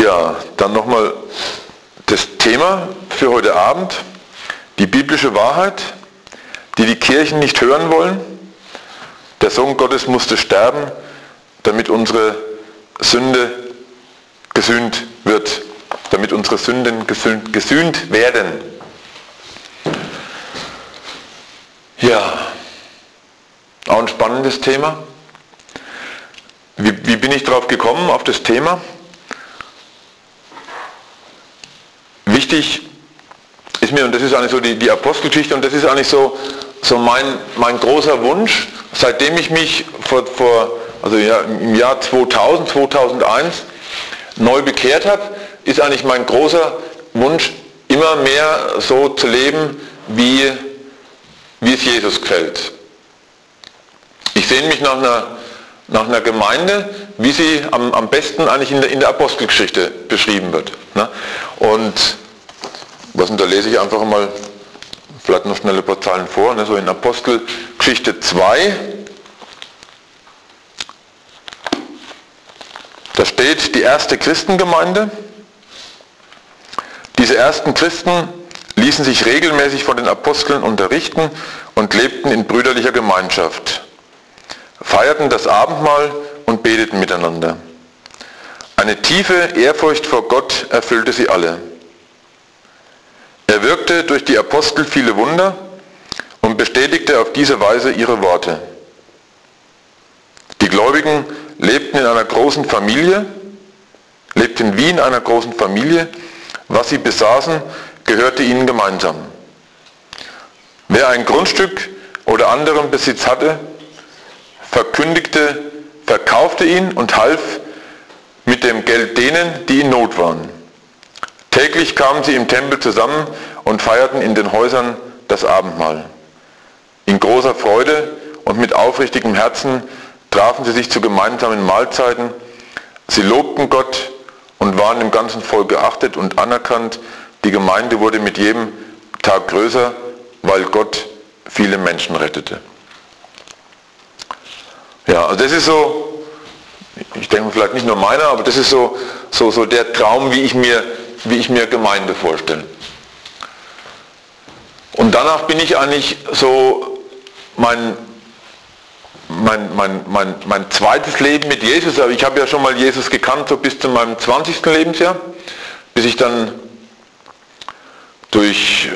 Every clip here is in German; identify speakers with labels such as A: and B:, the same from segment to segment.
A: Ja, dann nochmal das Thema für heute Abend, die biblische Wahrheit, die die Kirchen nicht hören wollen. Der Sohn Gottes musste sterben, damit unsere Sünde gesühnt wird, damit unsere Sünden gesühnt werden. Ja, auch ein spannendes Thema. Wie bin ich drauf gekommen, auf das Thema? Wichtig ist mir, und das ist eigentlich so die Apostelgeschichte, und das ist eigentlich so mein großer Wunsch, seitdem ich mich im Jahr 2001 neu bekehrt habe, ist eigentlich mein großer Wunsch, immer mehr so zu leben, wie es Jesus gefällt. Ich sehne mich nach einer Gemeinde, wie sie am besten eigentlich in der Apostelgeschichte beschrieben wird. Ne? Und da lese ich einfach mal vielleicht noch schnell ein paar Zeilen vor, ne? So in Apostelgeschichte 2, da steht die erste Christengemeinde. Diese ersten Christen ließen sich regelmäßig von den Aposteln unterrichten und lebten in brüderlicher Gemeinschaft, feierten das Abendmahl und beteten miteinander. Eine tiefe Ehrfurcht vor Gott erfüllte sie alle. Er wirkte durch die Apostel viele Wunder und bestätigte auf diese Weise ihre Worte. Die Gläubigen lebten wie in einer großen Familie. Was sie besaßen, gehörte ihnen gemeinsam. Wer ein Grundstück oder anderen Besitz hatte, verkaufte ihn und half mit dem Geld denen, die in Not waren. Täglich kamen sie im Tempel zusammen und feierten in den Häusern das Abendmahl. In großer Freude und mit aufrichtigem Herzen trafen sie sich zu gemeinsamen Mahlzeiten. Sie lobten Gott und waren im ganzen Volk geachtet und anerkannt. Die Gemeinde wurde mit jedem Tag größer, weil Gott viele Menschen rettete. Ja, also das ist so, ich denke vielleicht nicht nur meiner, aber das ist so der Traum, wie ich mir Gemeinde vorstelle. Und danach bin ich eigentlich so mein zweites Leben mit Jesus, aber ich habe ja schon mal Jesus gekannt, so bis zu meinem 20. Lebensjahr, bis ich dann durch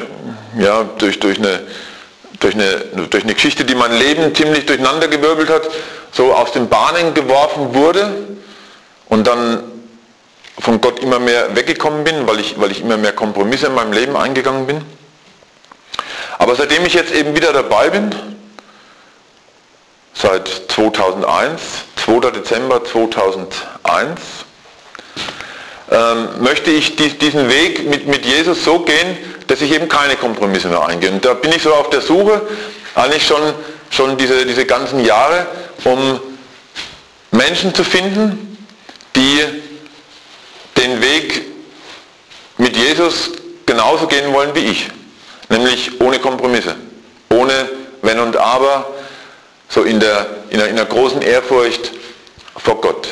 A: eine Geschichte, die mein Leben ziemlich durcheinandergewirbelt hat, so aus den Bahnen geworfen wurde und dann von Gott immer mehr weggekommen bin, weil ich immer mehr Kompromisse in meinem Leben eingegangen bin. Aber seitdem ich jetzt eben wieder dabei bin, seit 2001, 2. Dezember 2001, möchte ich diesen Weg mit Jesus so gehen, dass ich eben keine Kompromisse mehr eingehe. Und da bin ich so auf der Suche, eigentlich schon diese ganzen Jahre, um Menschen zu finden, die den Weg mit Jesus genauso gehen wollen wie ich. Nämlich ohne Kompromisse, ohne Wenn und Aber, so in einer großen Ehrfurcht vor Gott.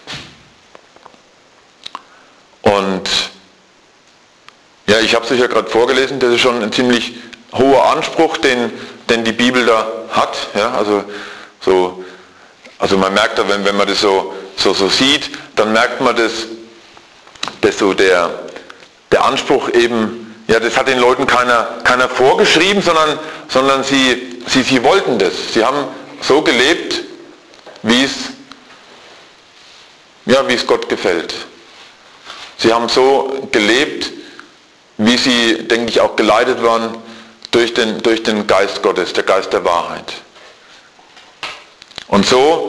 A: Und ja, ich habe es euch ja gerade vorgelesen, das ist schon ein ziemlich hoher Anspruch, den die Bibel da hat. Ja, also man merkt da, wenn man das so sieht, dann merkt man, dass so der Anspruch eben, ja, das hat den Leuten keiner vorgeschrieben, sondern sie wollten das. Sie haben so gelebt, wie es Gott gefällt. Sie haben so gelebt, wie sie, denke ich, auch geleitet waren durch den Geist Gottes, der Geist der Wahrheit. Und so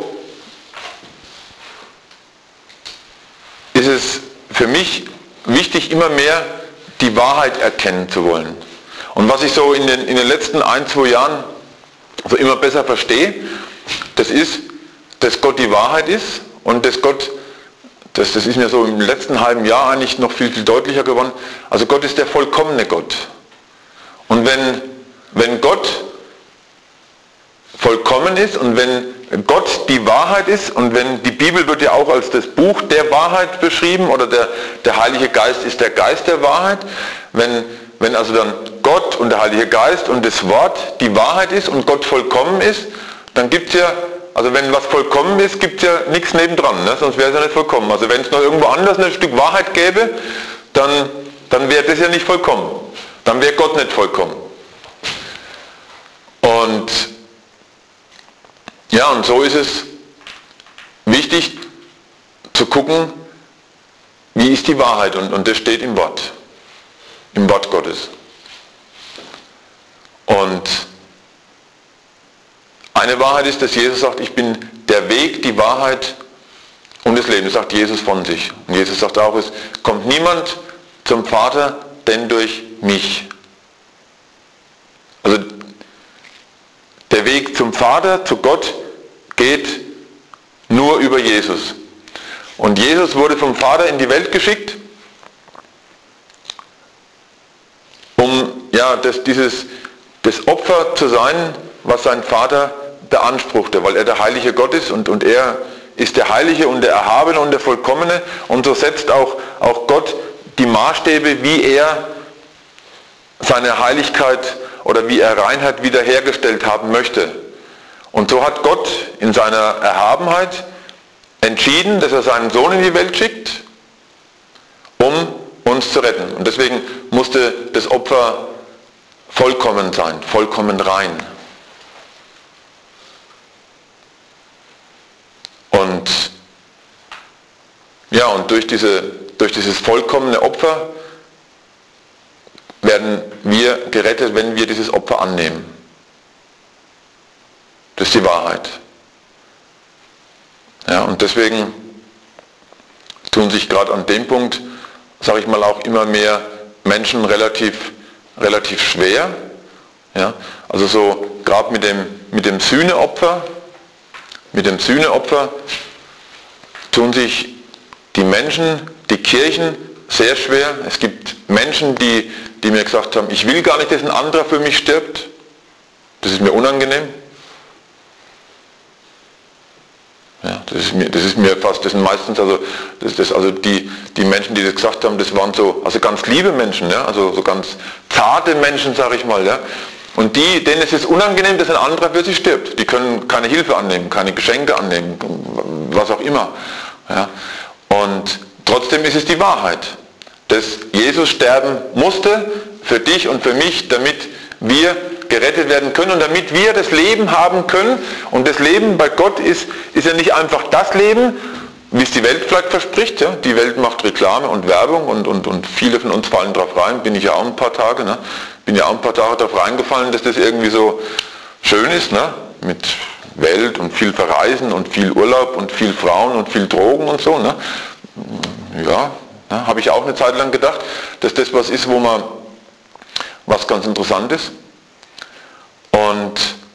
A: ist es für mich wichtig, immer mehr die Wahrheit erkennen zu wollen. Und was ich so in den letzten 1-2 Jahren so immer besser verstehe, das ist, dass Gott die Wahrheit ist und dass Gott, das ist mir so im letzten halben Jahr eigentlich noch viel, viel deutlicher geworden, also Gott ist der vollkommene Gott. Und wenn Gott vollkommen ist und wenn Gott die Wahrheit ist und wenn die Bibel wird ja auch als das Buch der Wahrheit beschrieben oder der Heilige Geist ist der Geist der Wahrheit, wenn also dann Gott und der Heilige Geist und das Wort die Wahrheit ist und Gott vollkommen ist, dann gibt es ja, also wenn was vollkommen ist, gibt es ja nichts nebendran, ne? Sonst wäre es ja nicht vollkommen. Also wenn es noch irgendwo anders ein Stück Wahrheit gäbe, dann wäre das ja nicht vollkommen. Dann wäre Gott nicht vollkommen. Und ja, und so ist es wichtig zu gucken, wie ist die Wahrheit und das steht im Wort Gottes. Und eine Wahrheit ist, dass Jesus sagt, ich bin der Weg, die Wahrheit und das Leben. Das sagt Jesus von sich. Und Jesus sagt auch, es kommt niemand zum Vater, denn durch mich. Also der Weg zum Vater, zu Gott, geht nur über Jesus. Und Jesus wurde vom Vater in die Welt geschickt, um ja, das Opfer zu sein, was sein Vater beanspruchte, weil er der heilige Gott ist und er ist der Heilige und der Erhabene und der Vollkommene und so setzt auch Gott die Maßstäbe, wie er seine Heiligkeit oder wie er Reinheit wiederhergestellt haben möchte. Und so hat Gott in seiner Erhabenheit entschieden, dass er seinen Sohn in die Welt schickt, um uns zu retten. Und deswegen musste das Opfer vollkommen sein, vollkommen rein. Und ja, und durch dieses vollkommene Opfer werden wir gerettet, wenn wir dieses Opfer annehmen. Das ist die Wahrheit. Ja, und deswegen tun sich gerade an dem Punkt, sage ich mal, auch immer mehr Menschen relativ schwer. Ja, also so gerade mit dem Sühneopfer tun sich die Menschen, die Kirchen sehr schwer. Es gibt Menschen, die mir gesagt haben, ich will gar nicht, dass ein anderer für mich stirbt. Das ist mir unangenehm. Ja, das ist mir fast, das sind meistens, also die Menschen, die das gesagt haben, das waren so, also ganz liebe Menschen, ja, also so ganz zarte Menschen, sage ich mal, ja. Und denen ist es unangenehm, dass ein anderer für sie stirbt. Die können keine Hilfe annehmen, keine Geschenke annehmen, was auch immer. Ja. Und trotzdem ist es die Wahrheit, dass Jesus sterben musste für dich und für mich, damit wir gerettet werden können und damit wir das Leben haben können. Und das Leben bei Gott ist ja nicht einfach das Leben, wie es die Welt vielleicht verspricht. Ja? Die Welt macht Reklame und Werbung und viele von uns fallen darauf rein, bin ich ja auch ein paar Tage. Ne? Bin ja auch ein paar Tage darauf reingefallen, dass das irgendwie so schön ist, ne? Mit Welt und viel Verreisen und viel Urlaub und viel Frauen und viel Drogen und so. Ne? Ja, ne? Habe ich auch eine Zeit lang gedacht, dass das was ist, was ganz interessant ist. Und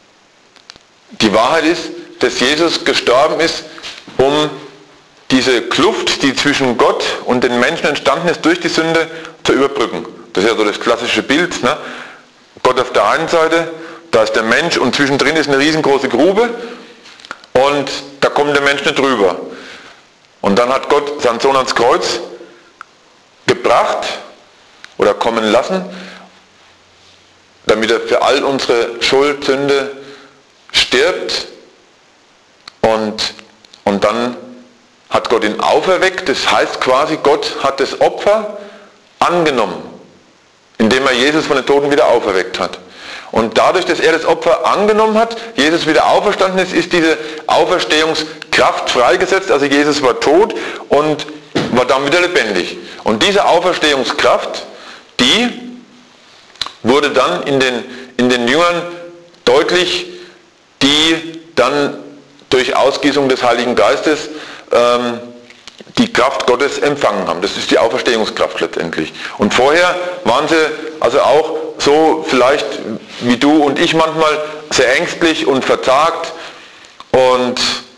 A: die Wahrheit ist, dass Jesus gestorben ist, um diese Kluft, die zwischen Gott und den Menschen entstanden ist, durch die Sünde zu überbrücken. Das ist ja so das klassische Bild. Ne? Gott auf der einen Seite, da ist der Mensch und zwischendrin ist eine riesengroße Grube und da kommt der Mensch nicht drüber. Und dann hat Gott seinen Sohn ans Kreuz gebracht oder kommen lassen, damit er für all unsere Schuld, Sünde stirbt und dann hat Gott ihn auferweckt. Das heißt quasi, Gott hat das Opfer angenommen, indem er Jesus von den Toten wieder auferweckt hat. Und dadurch, dass er das Opfer angenommen hat, Jesus wieder auferstanden ist, ist diese Auferstehungskraft freigesetzt. Also Jesus war tot und war dann wieder lebendig. Und diese Auferstehungskraft, die wurde dann in den Jüngern deutlich, die dann durch Ausgießung des Heiligen Geistes die Kraft Gottes empfangen haben. Das ist die Auferstehungskraft letztendlich. Und vorher waren sie also auch so vielleicht wie du und ich manchmal sehr ängstlich und verzagt. Und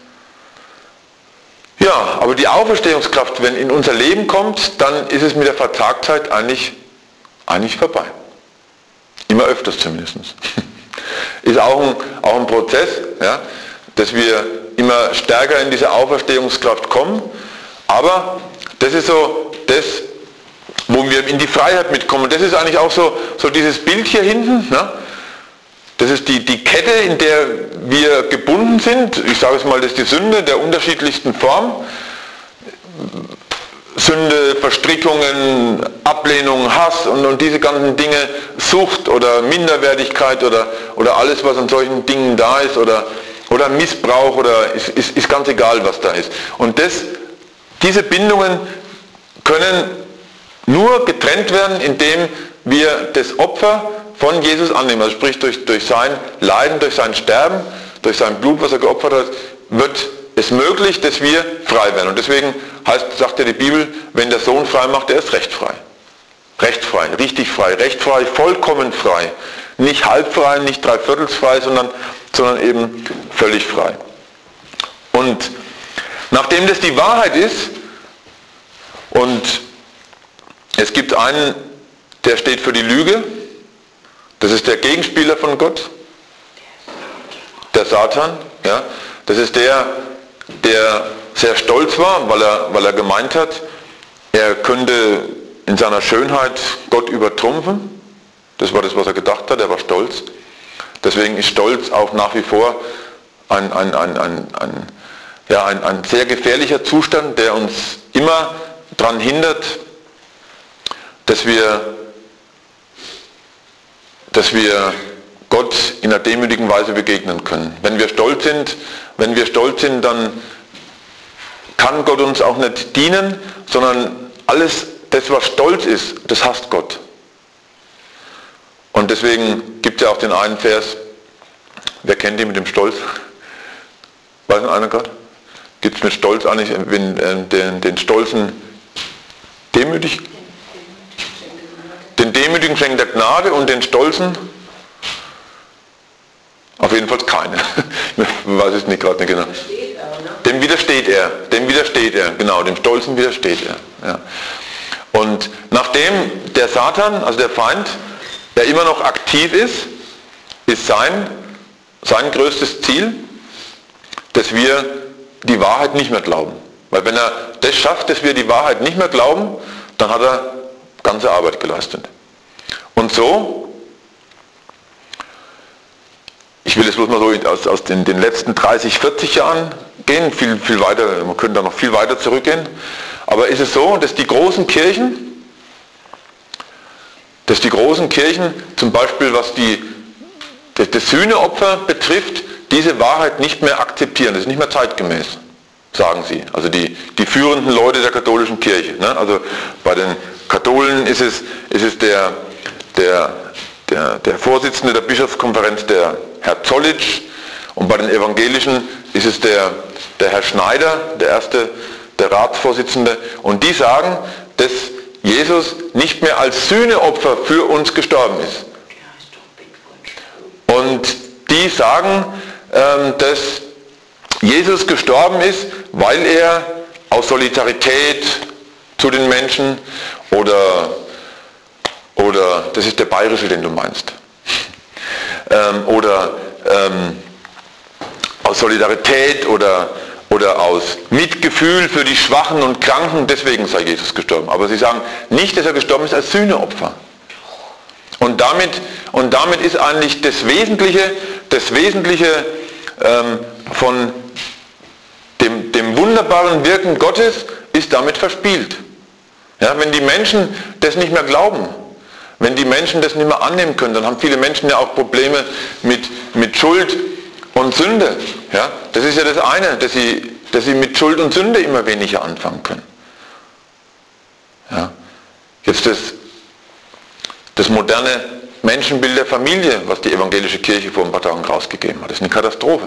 A: ja, aber die Auferstehungskraft, wenn in unser Leben kommt, dann ist es mit der Verzagtheit eigentlich vorbei. Immer öfters zumindest. ist auch ein Prozess, ja, dass wir immer stärker in diese Auferstehungskraft kommen. Aber das ist so das, wo wir in die Freiheit mitkommen. Das ist eigentlich auch so dieses Bild hier hinten. Ne? Das ist die Kette, in der wir gebunden sind. Ich sage es mal, das ist die Sünde der unterschiedlichsten Form. Sünde, Verstrickungen, Ablehnung, Hass und diese ganzen Dinge, Sucht oder Minderwertigkeit oder alles, was an solchen Dingen da ist oder Missbrauch oder ist ganz egal, was da ist. Und diese Bindungen können nur getrennt werden, indem wir das Opfer von Jesus annehmen. Also sprich durch sein Leiden, durch sein Sterben, durch sein Blut, was er geopfert hat, wird es möglich, dass wir frei werden. Und deswegen sagt ja die Bibel, wenn der Sohn frei macht, der ist recht frei. Recht frei, richtig frei, recht frei, vollkommen frei. Nicht halb frei, nicht dreiviertels frei, sondern eben völlig frei. Und nachdem das die Wahrheit ist, und es gibt einen, der steht für die Lüge, das ist der Gegenspieler von Gott, der Satan, ja, das ist der sehr stolz war, weil er gemeint hat, er könnte in seiner Schönheit Gott übertrumpfen. Das war das, was er gedacht hat, er war stolz. Deswegen ist Stolz auch nach wie vor ein sehr gefährlicher Zustand, der uns immer daran hindert, dass wir Gott in einer demütigen Weise begegnen können. Wenn wir stolz sind, dann kann Gott uns auch nicht dienen, sondern alles, das was Stolz ist, das hasst Gott. Und deswegen gibt es ja auch den einen Vers, wer kennt ihn mit dem Stolz? Weiß noch einer gerade? Gibt es mit Stolz eigentlich den Stolzen demütig? Den Demütigen schenkt der Gnade und den Stolzen? Auf jeden Fall keine. Ich weiß es nicht gerade nicht genau. Dem widersteht er, genau, dem Stolzen widersteht er. Ja. Und nachdem der Satan, also der Feind, der immer noch aktiv ist sein größtes Ziel, dass wir die Wahrheit nicht mehr glauben. Weil wenn er das schafft, dass wir die Wahrheit nicht mehr glauben, dann hat er ganze Arbeit geleistet. Und so, ich will jetzt bloß mal so aus den letzten 30, 40 Jahren gehen, viel weiter, man könnte da noch viel weiter zurückgehen, aber ist es so, dass die großen Kirchen, zum Beispiel was das Sühneopfer betrifft, diese Wahrheit nicht mehr akzeptieren, das ist nicht mehr zeitgemäß, sagen sie. Also die führenden Leute der katholischen Kirche. Ne? Also bei den Katholen ist es der Vorsitzende der Bischofskonferenz, der Herr Zollitsch, und bei den Evangelischen ist es der Herr Schneider, der Ratsvorsitzende, und die sagen, dass Jesus nicht mehr als Sühneopfer für uns gestorben ist. Und die sagen, dass Jesus gestorben ist, weil er aus Solidarität zu den Menschen oder das ist der bayerische, den du meinst, aus Solidarität oder aus Mitgefühl für die Schwachen und Kranken, deswegen sei Jesus gestorben. Aber sie sagen nicht, dass er gestorben ist als Sühneopfer. Und damit ist eigentlich das Wesentliche von dem wunderbaren Wirken Gottes ist damit verspielt. Ja, wenn die Menschen das nicht mehr glauben, wenn die Menschen das nicht mehr annehmen können, dann haben viele Menschen ja auch Probleme mit Schuld und Sünde. Ja, das ist ja das eine, dass sie mit Schuld und Sünde immer weniger anfangen können. Ja, jetzt das moderne Menschenbild der Familie, was die evangelische Kirche vor ein paar Tagen rausgegeben hat, ist eine Katastrophe.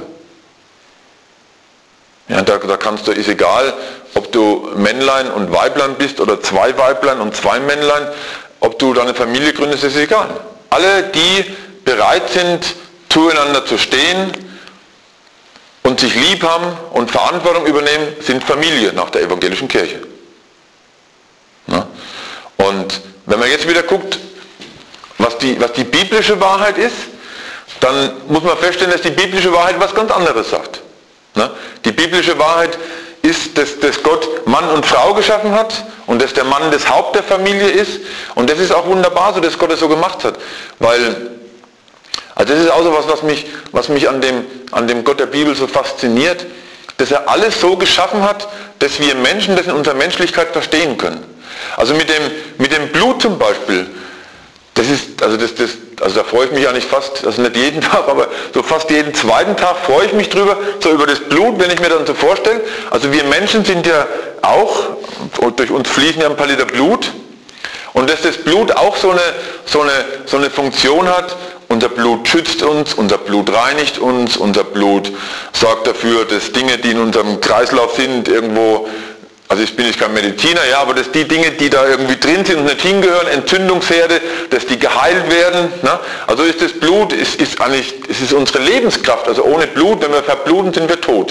A: Ja, da ist egal, ob du Männlein und Weiblein bist oder zwei Weiblein und zwei Männlein, ob du deine Familie gründest, ist egal. Alle, die bereit sind, zueinander zu stehen und sich lieb haben und Verantwortung übernehmen, sind Familie nach der evangelischen Kirche. Ja? Und wenn man jetzt wieder guckt, was die biblische Wahrheit ist, dann muss man feststellen, dass die biblische Wahrheit was ganz anderes sagt. Ne? Die biblische Wahrheit ist, dass Gott Mann und Frau geschaffen hat und dass der Mann das Haupt der Familie ist. Und das ist auch wunderbar so, dass Gott es so gemacht hat. Weil, also das ist auch so was mich an dem Gott der Bibel so fasziniert, dass er alles so geschaffen hat, dass wir Menschen das in unserer Menschlichkeit verstehen können. Also mit dem Blut zum Beispiel, also da freue ich mich eigentlich fast, also nicht jeden Tag, aber so fast jeden zweiten Tag freue ich mich drüber, so über das Blut, wenn ich mir dann so vorstelle. Also wir Menschen sind ja auch, durch uns fließen ja ein paar Liter Blut, und dass das Blut auch so eine Funktion hat. Unser Blut schützt uns, unser Blut reinigt uns, unser Blut sorgt dafür, dass Dinge, die in unserem Kreislauf sind, irgendwo, also ich bin nicht kein Mediziner, ja, aber dass die Dinge, die da irgendwie drin sind und nicht hingehören, Entzündungsherde, dass die geheilt werden. Ne? Also ist das Blut, es ist unsere Lebenskraft. Also ohne Blut, wenn wir verbluten, sind wir tot.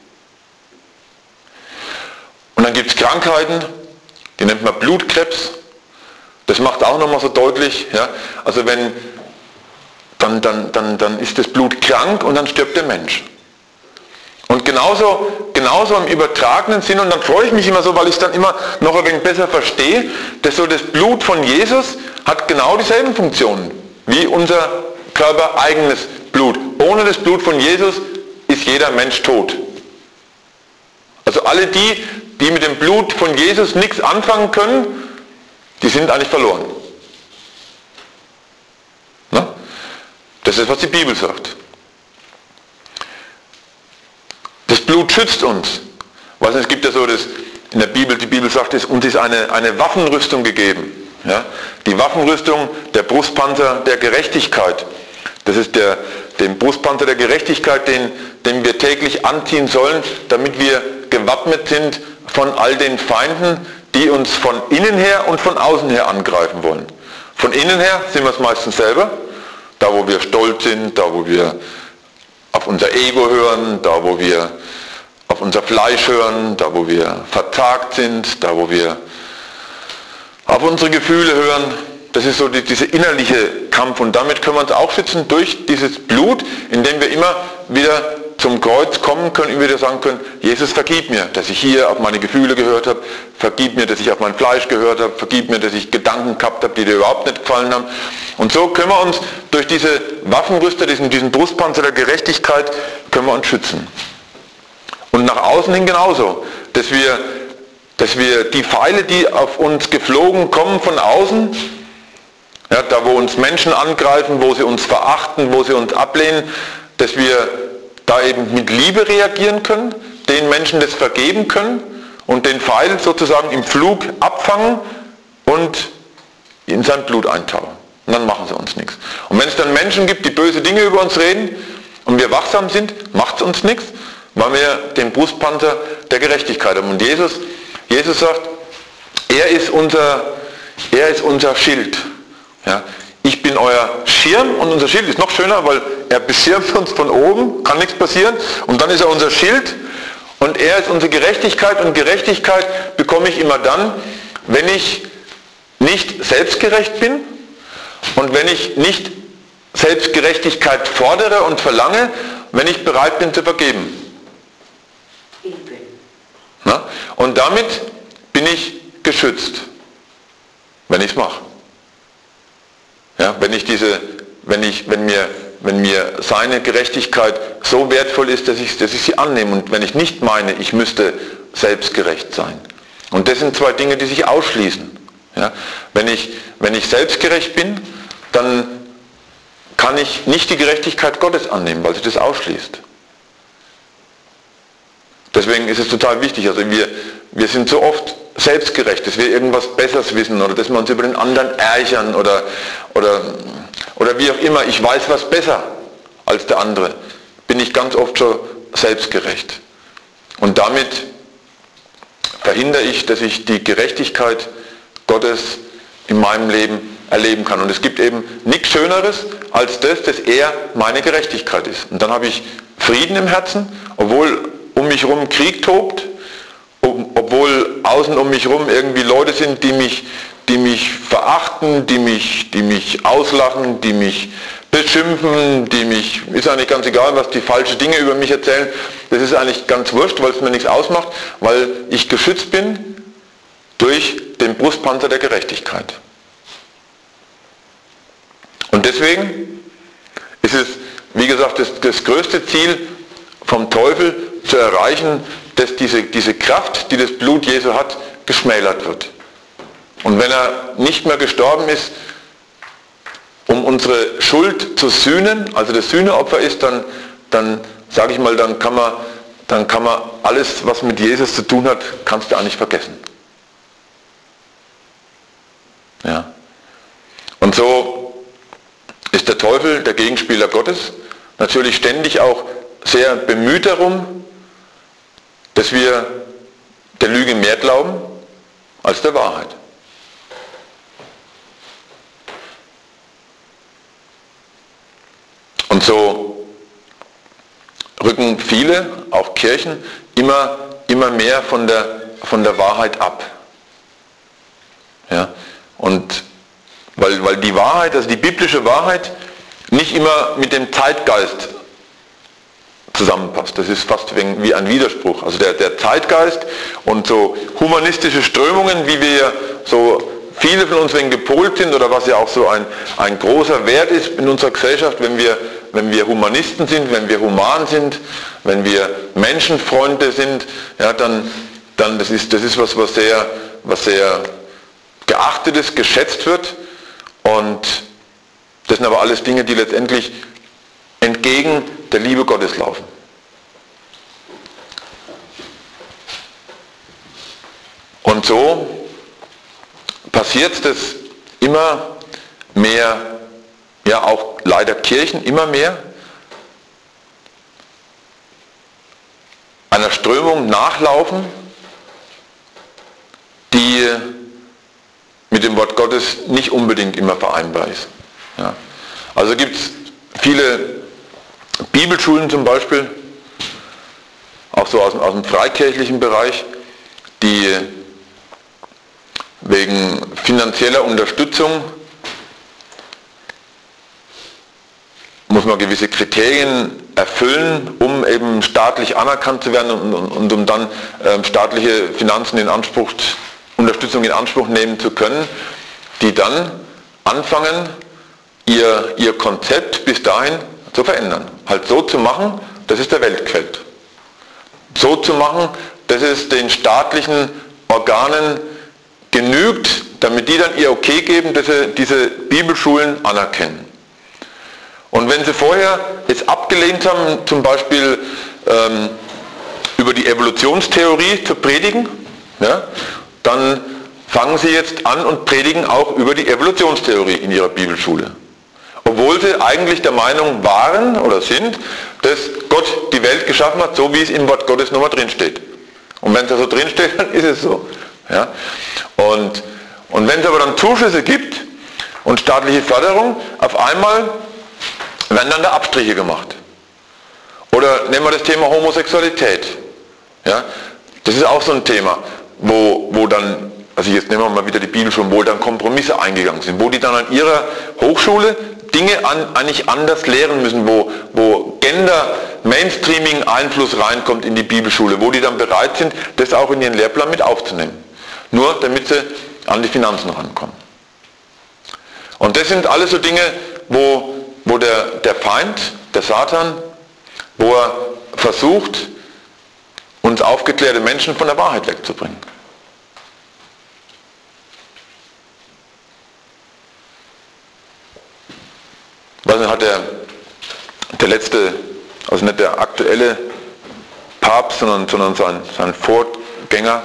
A: Und dann gibt es Krankheiten, die nennt man Blutkrebs. Das macht auch nochmal so deutlich, ja, also wenn dann ist das Blut krank und dann stirbt der Mensch. Und genauso im übertragenen Sinn, und dann freue ich mich immer so, weil ich es dann immer noch ein wenig besser verstehe, dass so das Blut von Jesus hat genau dieselben Funktionen wie unser Körper eigenes Blut. Ohne das Blut von Jesus ist jeder Mensch tot. Also alle die mit dem Blut von Jesus nichts anfangen können, die sind eigentlich verloren. Na? Das ist, was die Bibel sagt. Das Blut schützt uns. Es gibt ja so, in der Bibel, die Bibel sagt, uns ist eine Waffenrüstung gegeben. Ja? Die Waffenrüstung, der Brustpanzer der Gerechtigkeit. Das ist den Brustpanzer der Gerechtigkeit, den wir täglich anziehen sollen, damit wir gewappnet sind von all den Feinden, die uns von innen her und von außen her angreifen wollen. Von innen her sind wir es meistens selber. Da, wo wir stolz sind, da, wo wir auf unser Ego hören, da, wo wir auf unser Fleisch hören, da, wo wir verzagt sind, da, wo wir auf unsere Gefühle hören. Das ist so dieser innerliche Kampf, und damit können wir uns auch schützen durch dieses Blut, indem wir immer wieder zum Kreuz kommen können, immer wieder sagen können, Jesus, vergib mir, dass ich hier auf meine Gefühle gehört habe, vergib mir, dass ich auf mein Fleisch gehört habe, vergib mir, dass ich Gedanken gehabt habe, die dir überhaupt nicht gefallen haben. Und so können wir uns durch diese Waffenrüster, diesen Brustpanzer der Gerechtigkeit, können wir uns schützen. Und nach außen hin genauso, dass wir die Pfeile, die auf uns geflogen kommen von außen, ja, da wo uns Menschen angreifen, wo sie uns verachten, wo sie uns ablehnen, dass wir da eben mit Liebe reagieren können, den Menschen das vergeben können und den Pfeil sozusagen im Flug abfangen und in sein Blut eintauchen. Und dann machen sie uns nichts. Und wenn es dann Menschen gibt, die böse Dinge über uns reden und wir wachsam sind, macht es uns nichts, weil wir den Brustpanzer der Gerechtigkeit haben. Und Jesus sagt, er ist unser Schild. Ja? Ich bin euer Schirm, und unser Schild ist noch schöner, weil er beschirmt uns von oben, kann nichts passieren, und dann ist er unser Schild und er ist unsere Gerechtigkeit, und Gerechtigkeit bekomme ich immer dann, wenn ich nicht selbstgerecht bin und wenn ich nicht Selbstgerechtigkeit fordere und verlange, wenn ich bereit bin zu vergeben. Na? Und damit bin ich geschützt, wenn ich es mache. Ja, wenn mir seine Gerechtigkeit so wertvoll ist, dass ich sie annehme, und wenn ich nicht meine, ich müsste selbstgerecht sein. Und das sind zwei Dinge, die sich ausschließen. Ja, wenn ich selbstgerecht bin, dann kann ich nicht die Gerechtigkeit Gottes annehmen, weil sie das ausschließt. Deswegen ist es total wichtig, also wir sind so oft selbstgerecht, dass wir irgendwas Besseres wissen oder dass wir uns über den anderen ärgern oder wie auch immer, ich weiß was besser als der andere, bin ich ganz oft schon selbstgerecht. Und damit verhindere ich, dass ich die Gerechtigkeit Gottes in meinem Leben erleben kann. Und es gibt eben nichts Schöneres als dass er meine Gerechtigkeit ist. Und dann habe ich Frieden im Herzen, obwohl um mich herum Krieg tobt, obwohl außen um mich herum irgendwie Leute sind, die mich verachten, die mich auslachen, die mich beschimpfen, ist eigentlich ganz egal, was die falschen Dinge über mich erzählen. Das ist eigentlich ganz wurscht, weil es mir nichts ausmacht, weil ich geschützt bin durch den Brustpanzer der Gerechtigkeit. Und deswegen ist es, wie gesagt, das größte Ziel vom Teufel zu erreichen, dass diese Kraft, die das Blut Jesu hat, geschmälert wird. Und wenn er nicht mehr gestorben ist, um unsere Schuld zu sühnen, also das Sühneopfer ist, dann sage ich mal, dann kann man alles, was mit Jesus zu tun hat, kannst du eigentlich vergessen. Ja. Und so ist der Teufel, der Gegenspieler Gottes, natürlich ständig auch sehr bemüht darum, dass wir der Lüge mehr glauben als der Wahrheit. Und so rücken viele, auch Kirchen, immer mehr von der Wahrheit ab. Ja? Und weil die Wahrheit, also die biblische Wahrheit, nicht immer mit dem Zeitgeist zusammenpasst. Das ist fast wie ein Widerspruch. Also der Zeitgeist und so humanistische Strömungen, wie wir so viele von uns gepolt sind, oder was ja auch so ein großer Wert ist in unserer Gesellschaft, wenn wir Humanisten sind, wenn wir human sind, wenn wir Menschenfreunde sind, ja, dann das ist was sehr geachtetes, geschätzt wird. Und das sind aber alles Dinge, die letztendlich entgegen der Liebe Gottes laufen. Und so passiert es immer mehr, ja auch leider Kirchen immer mehr, einer Strömung nachlaufen, die mit dem Wort Gottes nicht unbedingt immer vereinbar ist. Ja. Also gibt es viele Bibelschulen zum Beispiel, auch so aus dem freikirchlichen Bereich, die wegen finanzieller Unterstützung muss man gewisse Kriterien erfüllen, um eben staatlich anerkannt zu werden und um dann staatliche Finanzen Unterstützung in Anspruch nehmen zu können, die dann anfangen, ihr Konzept bis dahin zu verändern. Halt so zu machen, dass es der Welt gefällt. So zu machen, dass es den staatlichen Organen genügt, damit die dann ihr Okay geben, dass sie diese Bibelschulen anerkennen. Und wenn sie vorher jetzt abgelehnt haben, zum Beispiel über die Evolutionstheorie zu predigen, ja, dann fangen sie jetzt an und predigen auch über die Evolutionstheorie in ihrer Bibelschule. Obwohl sie eigentlich der Meinung waren oder sind, dass Gott die Welt geschaffen hat, so wie es im Wort Gottes nochmal drinsteht. Und wenn es da so drinsteht, dann ist es so. Ja? Und wenn es aber dann Zuschüsse gibt und staatliche Förderung, auf einmal werden dann da Abstriche gemacht. Oder nehmen wir das Thema Homosexualität. Ja? Das ist auch so ein Thema, wo dann, also jetzt nehmen wir mal wieder die Bibelschulen, wo dann Kompromisse eingegangen sind, wo die dann an ihrer Hochschule Dinge eigentlich anders lehren müssen, wo Gender-Mainstreaming-Einfluss reinkommt in die Bibelschule, wo die dann bereit sind, das auch in ihren Lehrplan mit aufzunehmen. Nur damit sie an die Finanzen rankommen. Und das sind alles so Dinge, wo der Feind, der Satan, wo er versucht, uns aufgeklärte Menschen von der Wahrheit wegzubringen. Was hat der letzte, also nicht der aktuelle Papst, sondern sein Vorgänger,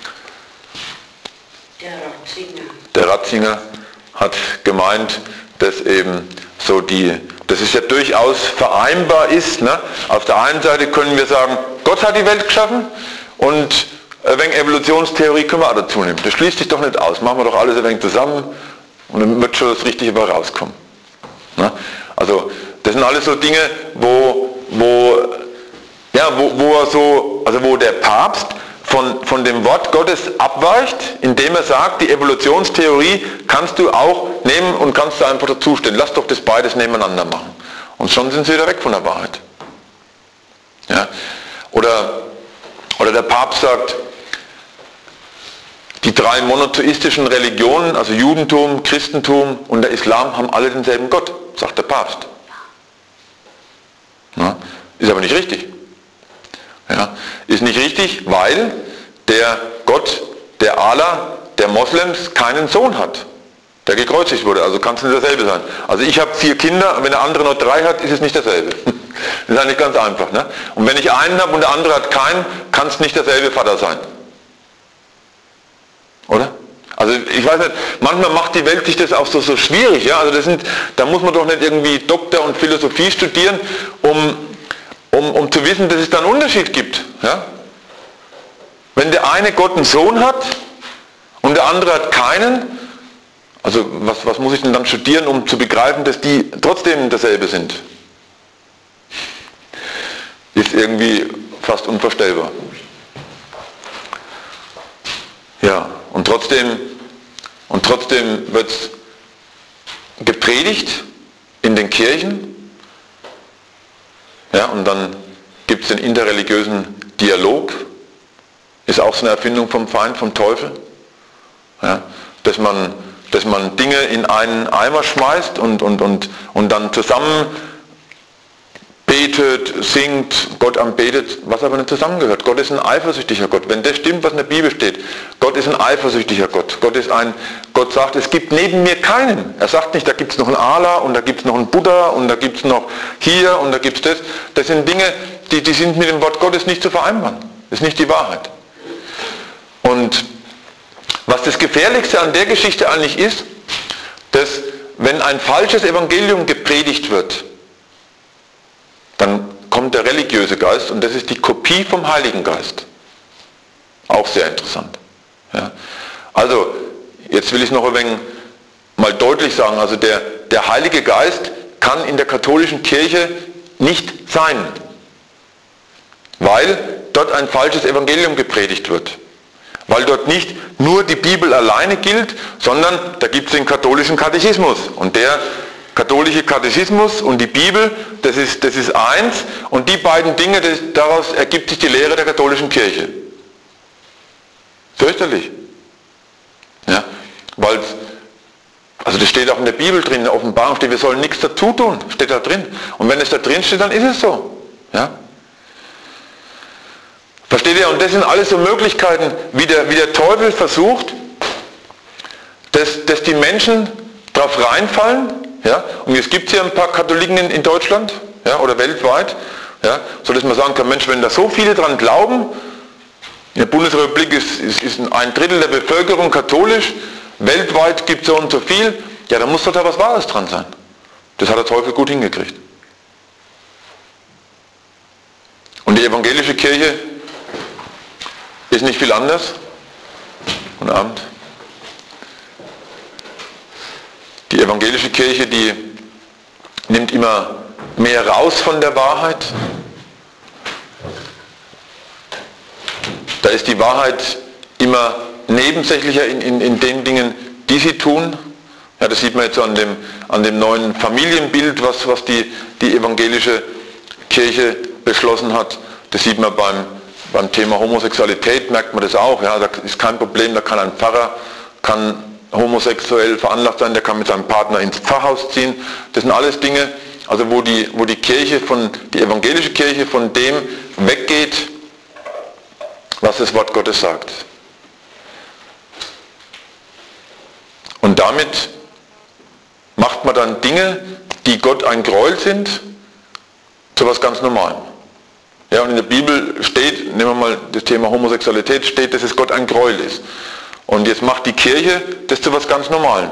A: der Ratzinger, hat gemeint, dass eben so dass es ja durchaus vereinbar ist. Ne? Auf der einen Seite können wir sagen, Gott hat die Welt geschaffen und ein wenig Evolutionstheorie können wir auch dazu nehmen. Das schließt sich doch nicht aus. Machen wir doch alles ein wenig zusammen und dann wird schon das Richtige dabei rauskommen. Ne? Also das sind alles so Dinge, wo der Papst von von dem Wort Gottes abweicht, indem er sagt, die Evolutionstheorie kannst du auch nehmen und kannst da einfach dazustehen. Lass doch das beides nebeneinander machen. Und schon sind sie wieder weg von der Wahrheit. Ja? Oder der Papst sagt, die drei monotheistischen Religionen, also Judentum, Christentum und der Islam, haben alle denselben Gott, sagt der Papst. Ja? Ist aber nicht richtig. Ja? Ist nicht richtig, weil der Gott, der Allah, der Moslems keinen Sohn hat, der gekreuzigt wurde. Also kann es nicht dasselbe sein. Also ich habe 4 Kinder, wenn der andere nur 3 hat, ist es nicht dasselbe. Das ist eigentlich ganz einfach. Ne? Und wenn ich einen habe und der andere hat keinen, kann es nicht derselbe Vater sein. Oder? Also ich weiß nicht, manchmal macht die Welt sich das auch so schwierig. Ja? Also da muss man doch nicht irgendwie Doktor und Philosophie studieren, um zu wissen, dass es da einen Unterschied gibt. Ja? Wenn der eine Gott einen Sohn hat und der andere hat keinen, also was muss ich denn dann studieren, um zu begreifen, dass die trotzdem dasselbe sind? Ist irgendwie fast unvorstellbar. Ja, und trotzdem wird es gepredigt in den Kirchen. Ja, und dann gibt es den interreligiösen Dialog. Ist auch so eine Erfindung vom Feind, vom Teufel. Ja, dass man Dinge in einen Eimer schmeißt und dann zusammen betet, singt, Gott anbetet, was aber nicht zusammengehört. Gott ist ein eifersüchtiger Gott. Wenn das stimmt, was in der Bibel steht, Gott ist ein eifersüchtiger Gott. Gott sagt, es gibt neben mir keinen. Er sagt nicht, da gibt es noch einen Allah und da gibt es noch einen Buddha und da gibt es noch hier und da gibt es das. Das sind Dinge, die sind mit dem Wort Gottes nicht zu vereinbaren. Das ist nicht die Wahrheit. Und was das Gefährlichste an der Geschichte eigentlich ist, dass wenn ein falsches Evangelium gepredigt wird, dann kommt der religiöse Geist und das ist die Kopie vom Heiligen Geist. Auch sehr interessant. Ja. Also, jetzt will ich es noch ein wenig mal deutlich sagen, also der Heilige Geist kann in der katholischen Kirche nicht sein, weil dort ein falsches Evangelium gepredigt wird. Weil dort nicht nur die Bibel alleine gilt, sondern da gibt es den katholischen Katechismus. Und der katholische Katechismus und die Bibel, das ist eins. Und die beiden Dinge, daraus ergibt sich die Lehre der katholischen Kirche. Fürchterlich. Ja, also das steht auch in der Bibel drin, in der Offenbarung steht, wir sollen nichts dazu tun, steht da drin. Und wenn es da drin steht, dann ist es so. Ja? Versteht ihr? Und das sind alles so Möglichkeiten, wie der Teufel versucht, dass die Menschen drauf reinfallen. Ja? Und jetzt gibt es hier ein paar Katholiken in Deutschland, ja, oder weltweit, ja, so dass man sagen kann, Mensch, wenn da so viele dran glauben, in der Bundesrepublik ist ein Drittel der Bevölkerung katholisch, weltweit gibt es so und so viel, ja, da muss doch da was Wahres dran sein. Das hat der Teufel gut hingekriegt. Und die evangelische Kirche ist nicht viel anders. Guten Abend. Die evangelische Kirche, die nimmt immer mehr raus von der Wahrheit. Da ist die Wahrheit immer nebensächlicher in den Dingen, die sie tun. Ja, das sieht man jetzt an dem neuen Familienbild, was die evangelische Kirche beschlossen hat. Das sieht man beim Thema Homosexualität, merkt man das auch. Ja, da ist kein Problem, da kann ein Pfarrer homosexuell veranlagt sein, der kann mit seinem Partner ins Pfarrhaus ziehen. Das sind alles Dinge, also wo die evangelische Kirche von dem weggeht, was das Wort Gottes sagt. Und damit macht man dann Dinge, die Gott ein Gräuel sind, zu was ganz Normalem. Ja, und in der Bibel steht, nehmen wir mal das Thema Homosexualität, steht, dass es Gott ein Gräuel ist. Und jetzt macht die Kirche das zu was ganz Normalem.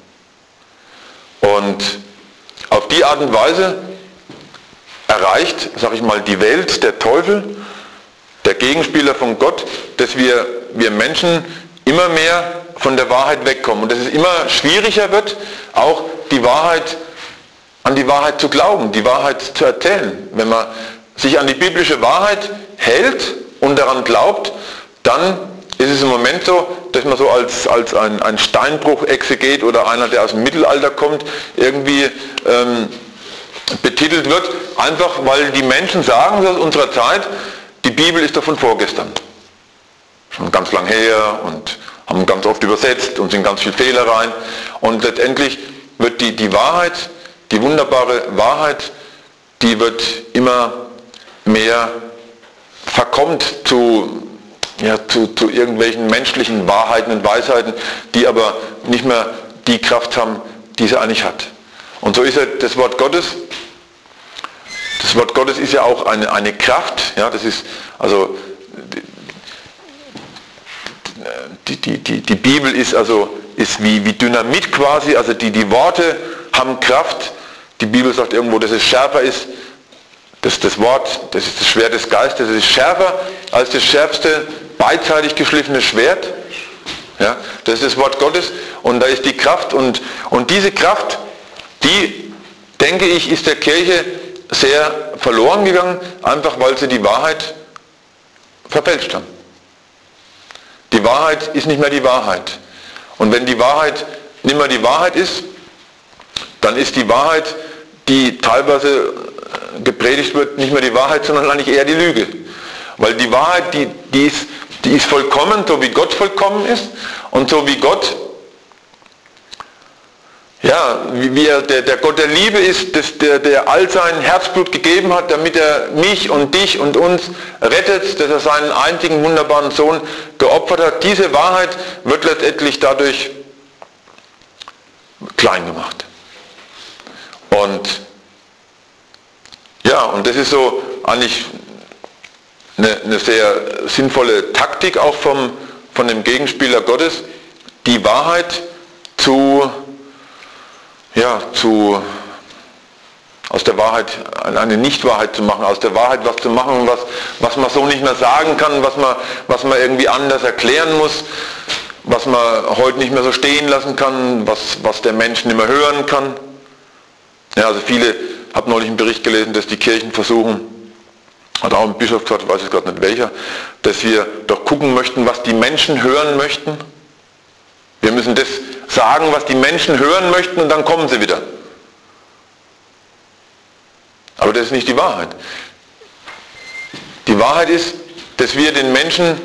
A: Und auf die Art und Weise erreicht, sag ich mal, die Welt, der Teufel, der Gegenspieler von Gott, dass wir Menschen immer mehr von der Wahrheit wegkommen. Und dass es immer schwieriger wird, auch an die Wahrheit zu glauben, die Wahrheit zu erzählen. Wenn man sich an die biblische Wahrheit hält und daran glaubt, dann ist es im Moment so, dass man so als ein Steinbruch-Exeget oder einer, der aus dem Mittelalter kommt, irgendwie betitelt wird, einfach weil die Menschen sagen aus unserer Zeit, die Bibel ist doch von vorgestern. Schon ganz lang her und haben ganz oft übersetzt und sind ganz viele Fehler rein. Und letztendlich wird die Wahrheit, die wunderbare Wahrheit, die wird immer mehr verkommt zu irgendwelchen menschlichen Wahrheiten und Weisheiten, die aber nicht mehr die Kraft haben, die sie eigentlich hat. Und so ist ja das Wort Gottes. Das Wort Gottes ist ja auch eine Kraft. Ja, das ist also die Bibel ist wie Dynamit quasi. Also die Worte haben Kraft. Die Bibel sagt irgendwo, dass es schärfer ist. Das Wort, das ist das Schwert des Geistes. Das ist schärfer als das schärfste beidseitig geschliffene Schwert. Ja, das ist das Wort Gottes und da ist die Kraft und diese Kraft, die, denke ich, ist der Kirche sehr verloren gegangen, einfach weil sie die Wahrheit verfälscht haben. Die Wahrheit ist nicht mehr die Wahrheit. Und wenn die Wahrheit nicht mehr die Wahrheit ist, dann ist die Wahrheit, die teilweise gepredigt wird, nicht mehr die Wahrheit, sondern eigentlich eher die Lüge. Weil die Wahrheit, die ist vollkommen, so wie Gott vollkommen ist und so wie Gott, ja, wie er der Gott der Liebe ist, der all sein Herzblut gegeben hat, damit er mich und dich und uns rettet, dass er seinen einzigen wunderbaren Sohn geopfert hat. Diese Wahrheit wird letztendlich dadurch klein gemacht. Und ja, und das ist so eigentlich eine sehr sinnvolle Taktik auch von dem Gegenspieler Gottes, die Wahrheit aus der Wahrheit eine Nichtwahrheit zu machen, aus der Wahrheit was zu machen, was man so nicht mehr sagen kann, was man irgendwie anders erklären muss, was man heute nicht mehr so stehen lassen kann, was der Mensch nicht mehr hören kann. Ja, also viele, ich habe neulich einen Bericht gelesen, dass die Kirchen versuchen, hat auch ein Bischof gesagt, ich weiß jetzt gerade nicht welcher, dass wir doch gucken möchten, was die Menschen hören möchten. Wir müssen das sagen, was die Menschen hören möchten und dann kommen sie wieder. Aber das ist nicht die Wahrheit. Die Wahrheit ist, dass wir den Menschen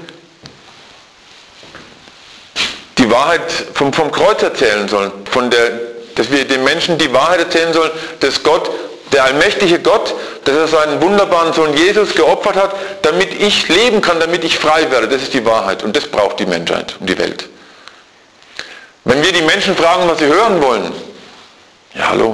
A: die Wahrheit vom Kreuz erzählen sollen, dass wir den Menschen die Wahrheit erzählen sollen, dass Gott, der allmächtige Gott, dass er seinen wunderbaren Sohn Jesus geopfert hat, damit ich leben kann, damit ich frei werde. Das ist die Wahrheit und das braucht die Menschheit und die Welt. Wenn wir die Menschen fragen, was sie hören wollen, ja hallo,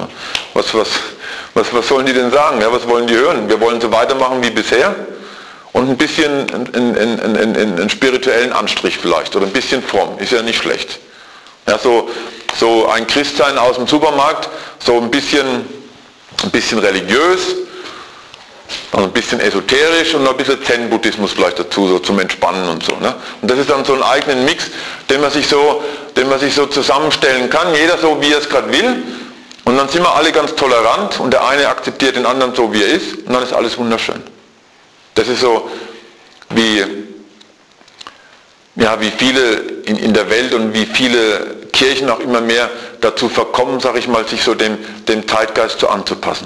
A: was sollen die denn sagen? Ja, was wollen die hören? Wir wollen so weitermachen wie bisher und ein bisschen einen spirituellen Anstrich vielleicht oder ein bisschen fromm, ist ja nicht schlecht. Ja, so ein Christsein aus dem Supermarkt, so ein bisschen religiös, also ein bisschen esoterisch und noch ein bisschen Zen-Buddhismus vielleicht dazu, so zum Entspannen und so. Ne? Und das ist dann so ein eigenen Mix, den man sich so zusammenstellen kann, jeder so wie er es gerade will. Und dann sind wir alle ganz tolerant und der eine akzeptiert den anderen so wie er ist und dann ist alles wunderschön. Das ist so wie viele in der Welt und wie viele Kirchen auch immer mehr dazu verkommen, sage ich mal, sich so dem Zeitgeist so anzupassen.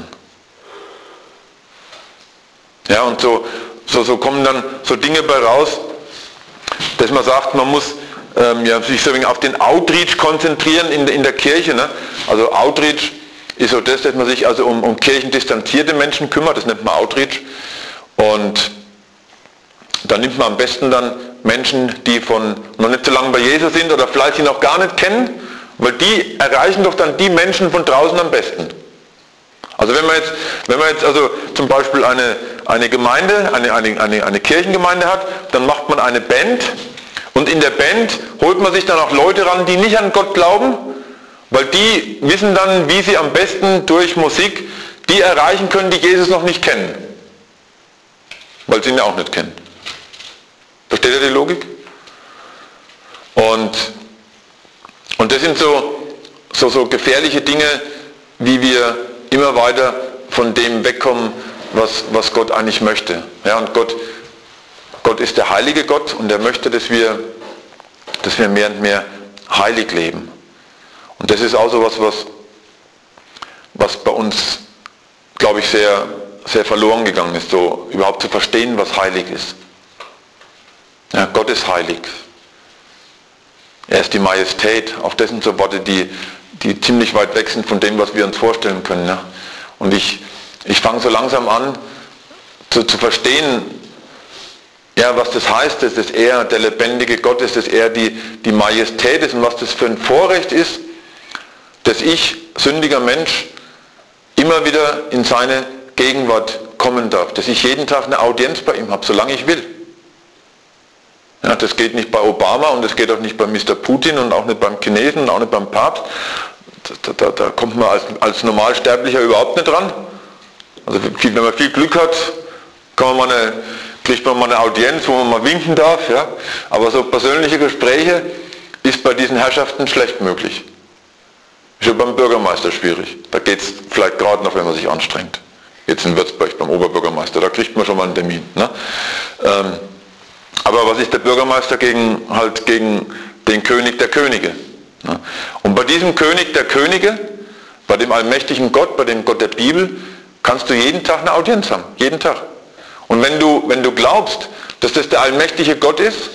A: Ja, und so kommen dann so Dinge bei raus, dass man sagt, man muss sich so auf den Outreach konzentrieren in der Kirche. Ne? Also Outreach ist so das, dass man sich also um kirchendistanzierte Menschen kümmert, das nennt man Outreach. Und da nimmt man am besten dann Menschen, die noch nicht so lange bei Jesus sind oder vielleicht sie noch gar nicht kennen, weil die erreichen doch dann die Menschen von draußen am besten. Also wenn man jetzt also zum Beispiel eine Gemeinde, eine Kirchengemeinde hat, dann macht man eine Band und in der Band holt man sich dann auch Leute ran, die nicht an Gott glauben, weil die wissen dann, wie sie am besten durch Musik die erreichen können, die Jesus noch nicht kennen. Weil sie ihn ja auch nicht kennen. Versteht ihr die Logik? Und das sind so gefährliche Dinge, wie wir immer weiter von dem wegkommen, was Gott eigentlich möchte. Ja, und Gott Gott ist der heilige Gott und er möchte, dass wir mehr und mehr heilig leben. Und das ist auch so was bei uns, glaube ich, sehr, sehr verloren gegangen ist, so überhaupt zu verstehen, was heilig ist. Ja, Gott ist heilig. Er ist die Majestät. Auch das sind so Worte, die ziemlich weit weg sind von dem, was wir uns vorstellen können. Ja. Und ich fange so langsam an zu verstehen, ja, was das heißt, dass er der lebendige Gott ist, dass er die Majestät ist und was das für ein Vorrecht ist, dass ich, sündiger Mensch, immer wieder in seine Gegenwart kommen darf, dass ich jeden Tag eine Audienz bei ihm habe, solange ich will. Ja, das geht nicht bei Obama und das geht auch nicht bei Mr. Putin und auch nicht beim Chinesen und auch nicht beim Papst. Da kommt man als Normalsterblicher überhaupt nicht dran. Also wenn man viel Glück hat, kriegt man mal eine Audienz, wo man mal winken darf. Ja? Aber so persönliche Gespräche ist bei diesen Herrschaften schlecht möglich. Ist ja beim Bürgermeister schwierig. Da geht es vielleicht gerade noch, wenn man sich anstrengt. Jetzt in Würzburg beim Oberbürgermeister, da kriegt man schon mal einen Termin. Ne? Aber was ist der Bürgermeister gegen den König der Könige? Ne? Und bei diesem König der Könige, bei dem allmächtigen Gott, bei dem Gott der Bibel, kannst du jeden Tag eine Audienz haben. Jeden Tag. Und wenn du glaubst, dass das der allmächtige Gott ist,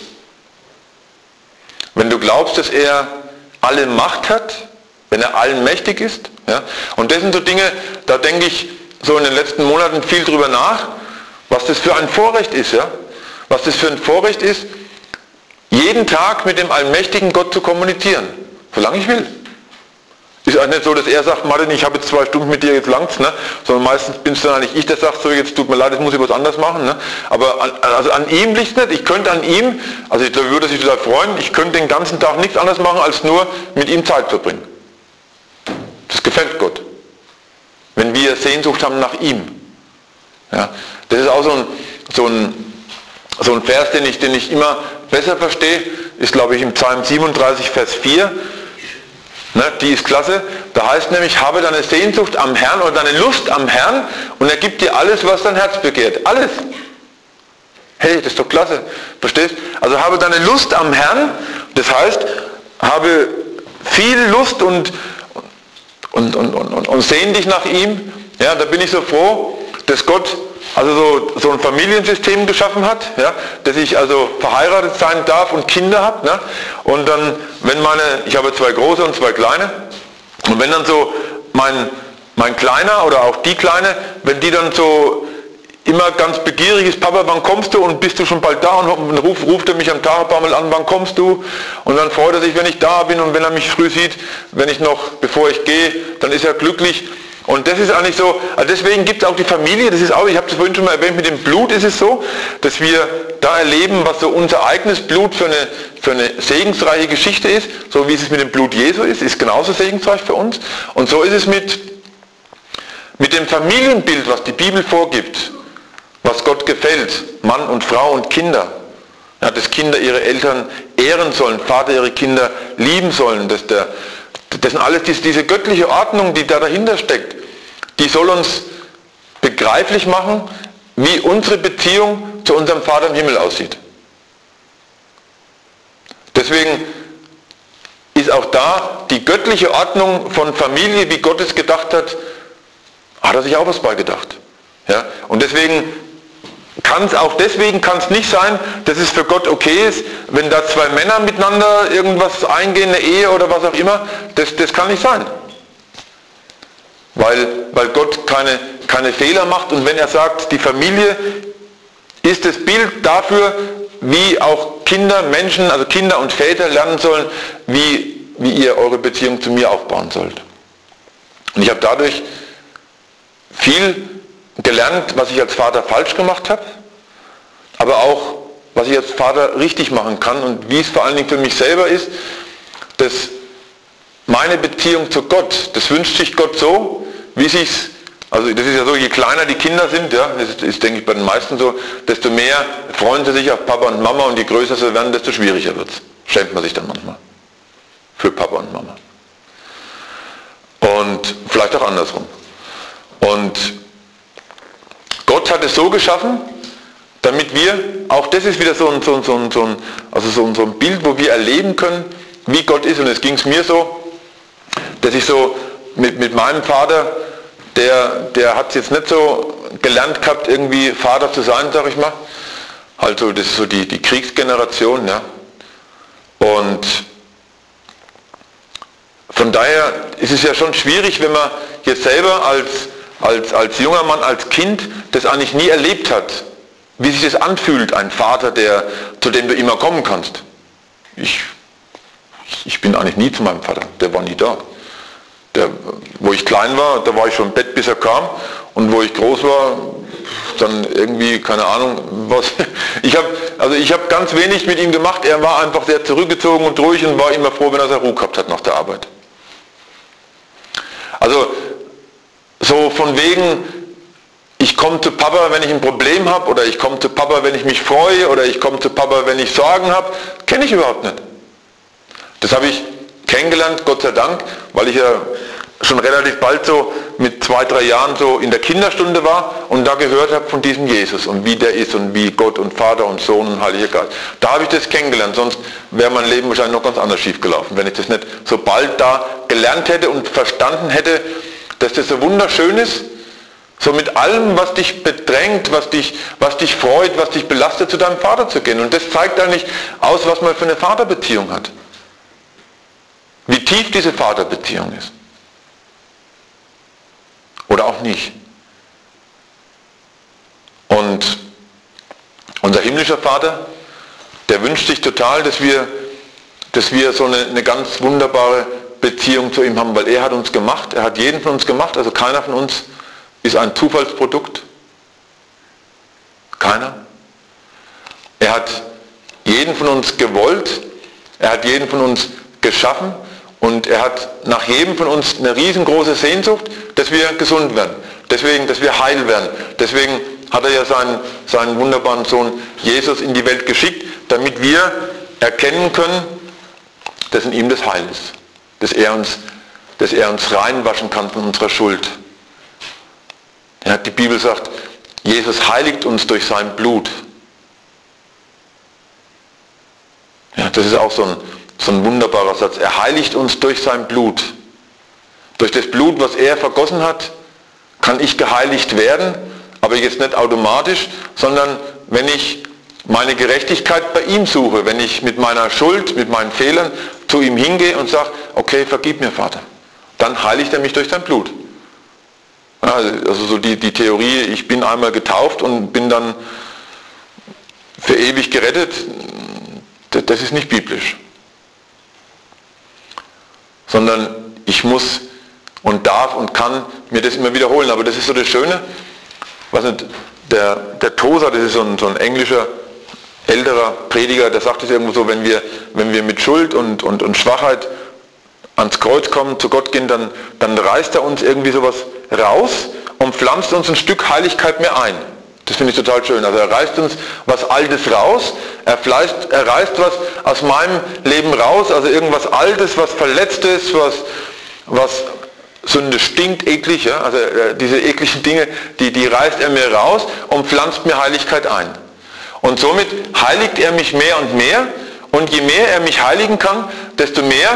A: wenn du glaubst, dass er alle Macht hat, wenn er allmächtig ist, ja, und das sind so Dinge, da denke ich so in den letzten Monaten viel drüber nach, was das für ein Vorrecht ist, ja, was das für ein Vorrecht ist, jeden Tag mit dem allmächtigen Gott zu kommunizieren, solange ich will. Ist auch nicht so, dass er sagt, Martin, ich habe jetzt 2 Stunden mit dir, jetzt langt's, ne? Sondern meistens bin es dann eigentlich ich, der sagt, so, jetzt tut mir leid, jetzt muss ich was anderes machen. Ne? Aber an ihm liegt es nicht. Ich könnte an ihm, also ich würde sich total freuen, ich könnte den ganzen Tag nichts anderes machen, als nur mit ihm Zeit verbringen. Das gefällt Gott. Wenn wir Sehnsucht haben nach ihm. Ja? Das ist auch so ein Vers, den ich immer besser verstehe, ist, glaube ich, im Psalm 37, Vers 4. Ne, die ist klasse. Da heißt nämlich, habe deine Sehnsucht am Herrn oder deine Lust am Herrn und er gibt dir alles, was dein Herz begehrt. Alles. Hey, das ist doch klasse. Verstehst? Also habe deine Lust am Herrn, das heißt, habe viel Lust und sehn dich nach ihm. Ja, da bin ich so froh, dass Gott also so ein Familiensystem geschaffen hat, ja, dass ich also verheiratet sein darf und Kinder habe. Ne? Und dann, ich habe 2 große und 2 kleine, und wenn dann so mein Kleiner oder auch die Kleine, wenn die dann so immer ganz begierig ist, Papa, wann kommst du und bist du schon bald da, und ruft er mich am Tag ein paar Mal an, wann kommst du, und dann freut er sich, wenn ich da bin, und wenn er mich früh sieht, bevor ich gehe, dann ist er glücklich. Und das ist eigentlich so, also deswegen gibt es auch die Familie, das ist auch, ich habe das vorhin schon mal erwähnt, mit dem Blut ist es so, dass wir da erleben, was so unser eigenes Blut für eine segensreiche Geschichte ist, so wie es mit dem Blut Jesu ist genauso segensreich für uns. Und so ist es mit dem Familienbild, was die Bibel vorgibt, was Gott gefällt, Mann und Frau und Kinder. Ja, dass Kinder ihre Eltern ehren sollen, Vater ihre Kinder lieben sollen, das sind alles diese göttliche Ordnung, die da dahinter steckt, die soll uns begreiflich machen, wie unsere Beziehung zu unserem Vater im Himmel aussieht. Deswegen ist auch da die göttliche Ordnung von Familie, wie Gott es gedacht hat, hat er sich auch was beigedacht. Ja? Und deswegen kann es nicht sein, dass es für Gott okay ist, wenn da 2 Männer miteinander irgendwas eingehen, eine Ehe oder was auch immer, das kann nicht sein. Weil Gott keine Fehler macht, und wenn er sagt, die Familie ist das Bild dafür, wie auch Menschen, also Kinder und Väter lernen sollen, wie ihr eure Beziehung zu mir aufbauen sollt. Und ich habe dadurch viel gelernt, was ich als Vater falsch gemacht habe, aber auch, was ich als Vater richtig machen kann, und wie es vor allen Dingen für mich selber ist, dass meine Beziehung zu Gott, das wünscht sich Gott so, wie sich's, also das ist ja so, je kleiner die Kinder sind, ja, das ist denke ich bei den meisten so, desto mehr freuen sie sich auf Papa und Mama, und je größer sie werden, desto schwieriger wird es. Schämt man sich dann manchmal für Papa und Mama. Und vielleicht auch andersrum. Und Gott hat es so geschaffen, damit wir, auch das ist wieder so ein Bild, wo wir erleben können, wie Gott ist. Und es ging es mir so, dass ich so mit meinem Vater, der hat es jetzt nicht so gelernt gehabt, irgendwie Vater zu sein, sag ich mal. Also das ist so die Kriegsgeneration, ja. Und von daher ist es ja schon schwierig, wenn man jetzt selber als junger Mann, als Kind das eigentlich nie erlebt hat, wie sich das anfühlt, ein Vater, zu dem du immer kommen kannst. Ich bin eigentlich nie zu meinem Vater, der war nie da. Wo ich klein war, da war ich schon im Bett, bis er kam, und wo ich groß war, dann irgendwie, keine Ahnung, was. Ich habe ganz wenig mit ihm gemacht, er war einfach sehr zurückgezogen und ruhig und war immer froh, wenn er seine Ruhe gehabt hat nach der Arbeit. Also so von wegen, ich komme zu Papa, wenn ich ein Problem habe, oder ich komme zu Papa, wenn ich mich freue, oder ich komme zu Papa, wenn ich Sorgen habe, kenne ich überhaupt nicht. Das habe ich kennengelernt, Gott sei Dank, weil ich ja schon relativ bald so mit 2, 3 Jahren so in der Kinderstunde war und da gehört habe von diesem Jesus und wie der ist und wie Gott und Vater und Sohn und Heiliger Geist. Da habe ich das kennengelernt, sonst wäre mein Leben wahrscheinlich noch ganz anders schief gelaufen, wenn ich das nicht so bald da gelernt hätte und verstanden hätte, dass das so wunderschön ist, so mit allem, was dich bedrängt, was dich freut, was dich belastet, zu deinem Vater zu gehen. Und das zeigt eigentlich aus, was man für eine Vaterbeziehung hat. Wie tief diese Vaterbeziehung ist. Oder auch nicht. Und unser himmlischer Vater, der wünscht sich total, dass wir so eine ganz wunderbare Beziehung zu ihm haben, weil er hat uns gemacht, er hat jeden von uns gemacht, also keiner von uns ist ein Zufallsprodukt. Keiner. Er hat jeden von uns gewollt, er hat jeden von uns geschaffen und er hat nach jedem von uns eine riesengroße Sehnsucht, dass wir gesund werden, deswegen, dass wir heil werden. Deswegen hat er ja seinen wunderbaren Sohn Jesus in die Welt geschickt, damit wir erkennen können, dass in ihm das Heil ist, dass er uns reinwaschen kann von unserer Schuld. Ja, die Bibel sagt, Jesus heiligt uns durch sein Blut. Ja, das ist auch so ein wunderbarer Satz. Er heiligt uns durch sein Blut. Durch das Blut, was er vergossen hat, kann ich geheiligt werden, aber jetzt nicht automatisch, sondern wenn ich meine Gerechtigkeit bei ihm suche, wenn ich mit meiner Schuld, mit meinen Fehlern zu ihm hingehe und sage, okay, vergib mir, Vater, dann heiligt er mich durch sein Blut. Also so die Theorie, ich bin einmal getauft und bin dann für ewig gerettet, das ist nicht biblisch. Sondern ich muss und darf und kann mir das immer wiederholen. Aber das ist so das Schöne, was nicht, der Tozer, das ist so ein englischer, älterer Prediger, der sagt es irgendwo so, wenn wir mit Schuld und Schwachheit ans Kreuz kommen, zu Gott gehen, dann reißt er uns irgendwie sowas raus und pflanzt uns ein Stück Heiligkeit mehr ein. Das finde ich total schön. Also er reißt uns was Altes raus, er reißt was aus meinem Leben raus, also irgendwas Altes, was Verletztes, was Sünde stinkt, eklig, ja? Also diese ekligen Dinge, die reißt er mir raus und pflanzt mir Heiligkeit ein. Und somit heiligt er mich mehr und mehr, und je mehr er mich heiligen kann, desto mehr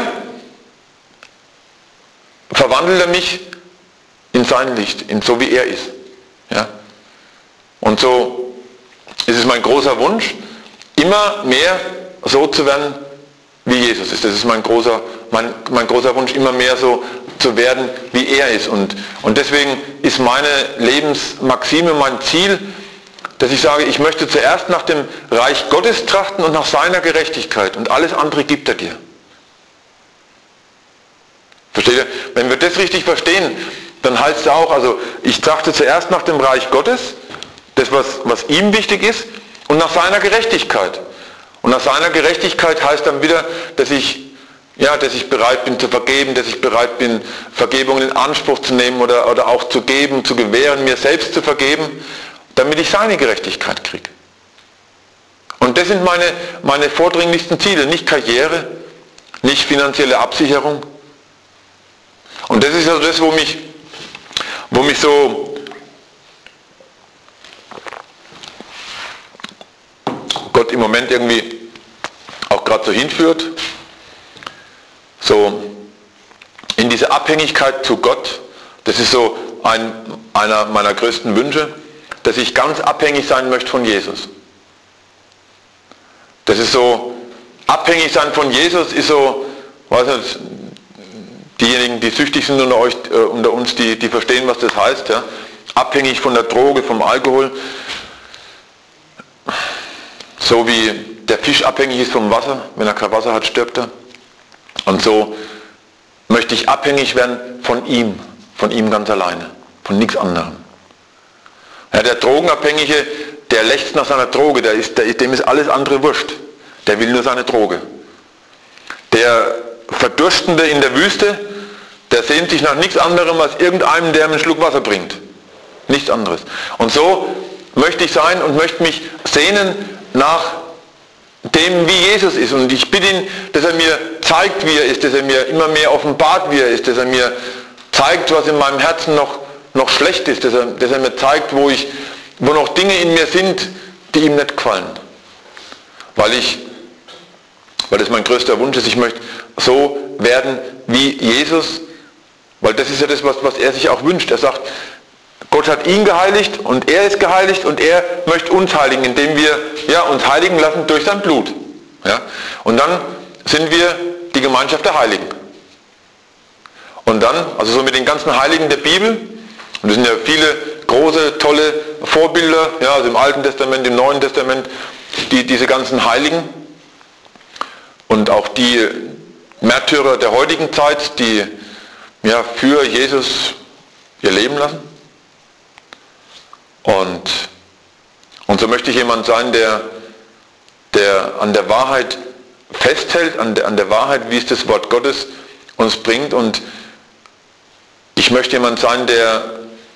A: verwandelt er mich in sein Licht, in so wie er ist. Ja? Und so ist es mein großer Wunsch, immer mehr so zu werden, wie Jesus ist. Das ist mein großer Wunsch, immer mehr so zu werden, wie er ist. Und deswegen ist meine Lebensmaxime, mein Ziel, dass ich sage, ich möchte zuerst nach dem Reich Gottes trachten und nach seiner Gerechtigkeit, und alles andere gibt er dir. Versteht ihr? Wenn wir das richtig verstehen, dann heißt es auch, also ich trachte zuerst nach dem Reich Gottes, das was ihm wichtig ist, und nach seiner Gerechtigkeit. Und nach seiner Gerechtigkeit heißt dann wieder, dass ich bereit bin zu vergeben, dass ich bereit bin, Vergebung in Anspruch zu nehmen oder auch zu geben, zu gewähren, mir selbst zu vergeben, damit ich seine Gerechtigkeit kriege. Und das sind meine vordringlichsten Ziele, nicht Karriere, nicht finanzielle Absicherung. Und das ist also das, wo mich so Gott im Moment irgendwie auch gerade so hinführt, so in diese Abhängigkeit zu Gott. Das ist so einer meiner größten Wünsche, dass ich ganz abhängig sein möchte von Jesus. Das ist so, abhängig sein von Jesus ist so, weiß nicht, diejenigen, die süchtig sind unter uns, die verstehen, was das heißt. Ja? Abhängig von der Droge, vom Alkohol. So wie der Fisch abhängig ist vom Wasser, wenn er kein Wasser hat, stirbt er. Und so möchte ich abhängig werden von ihm ganz alleine, von nichts anderem. Ja, der Drogenabhängige, der lechzt nach seiner Droge, dem ist alles andere wurscht. Der will nur seine Droge. Der Verdurstende in der Wüste, der sehnt sich nach nichts anderem als irgendeinem, der ihm einen Schluck Wasser bringt. Nichts anderes. Und so möchte ich sein und möchte mich sehnen nach dem, wie Jesus ist. Und ich bitte ihn, dass er mir zeigt, wie er ist, dass er mir immer mehr offenbart, wie er ist, dass er mir zeigt, was in meinem Herzen noch schlecht ist, dass er mir zeigt, wo noch Dinge in mir sind, die ihm nicht gefallen. Weil das mein größter Wunsch ist, ich möchte so werden wie Jesus, weil das ist ja das, was er sich auch wünscht. Er sagt, Gott hat ihn geheiligt und er ist geheiligt und er möchte uns heiligen, indem wir uns heiligen lassen durch sein Blut. Ja? Und dann sind wir die Gemeinschaft der Heiligen. Und dann, also so mit den ganzen Heiligen der Bibel, und das sind ja viele große, tolle Vorbilder, ja, also im Alten Testament, im Neuen Testament, diese ganzen Heiligen und auch die Märtyrer der heutigen Zeit, die für Jesus ihr Leben lassen. Und so möchte ich jemand sein, der an der Wahrheit festhält, an der Wahrheit, wie es das Wort Gottes uns bringt. Und ich möchte jemand sein, der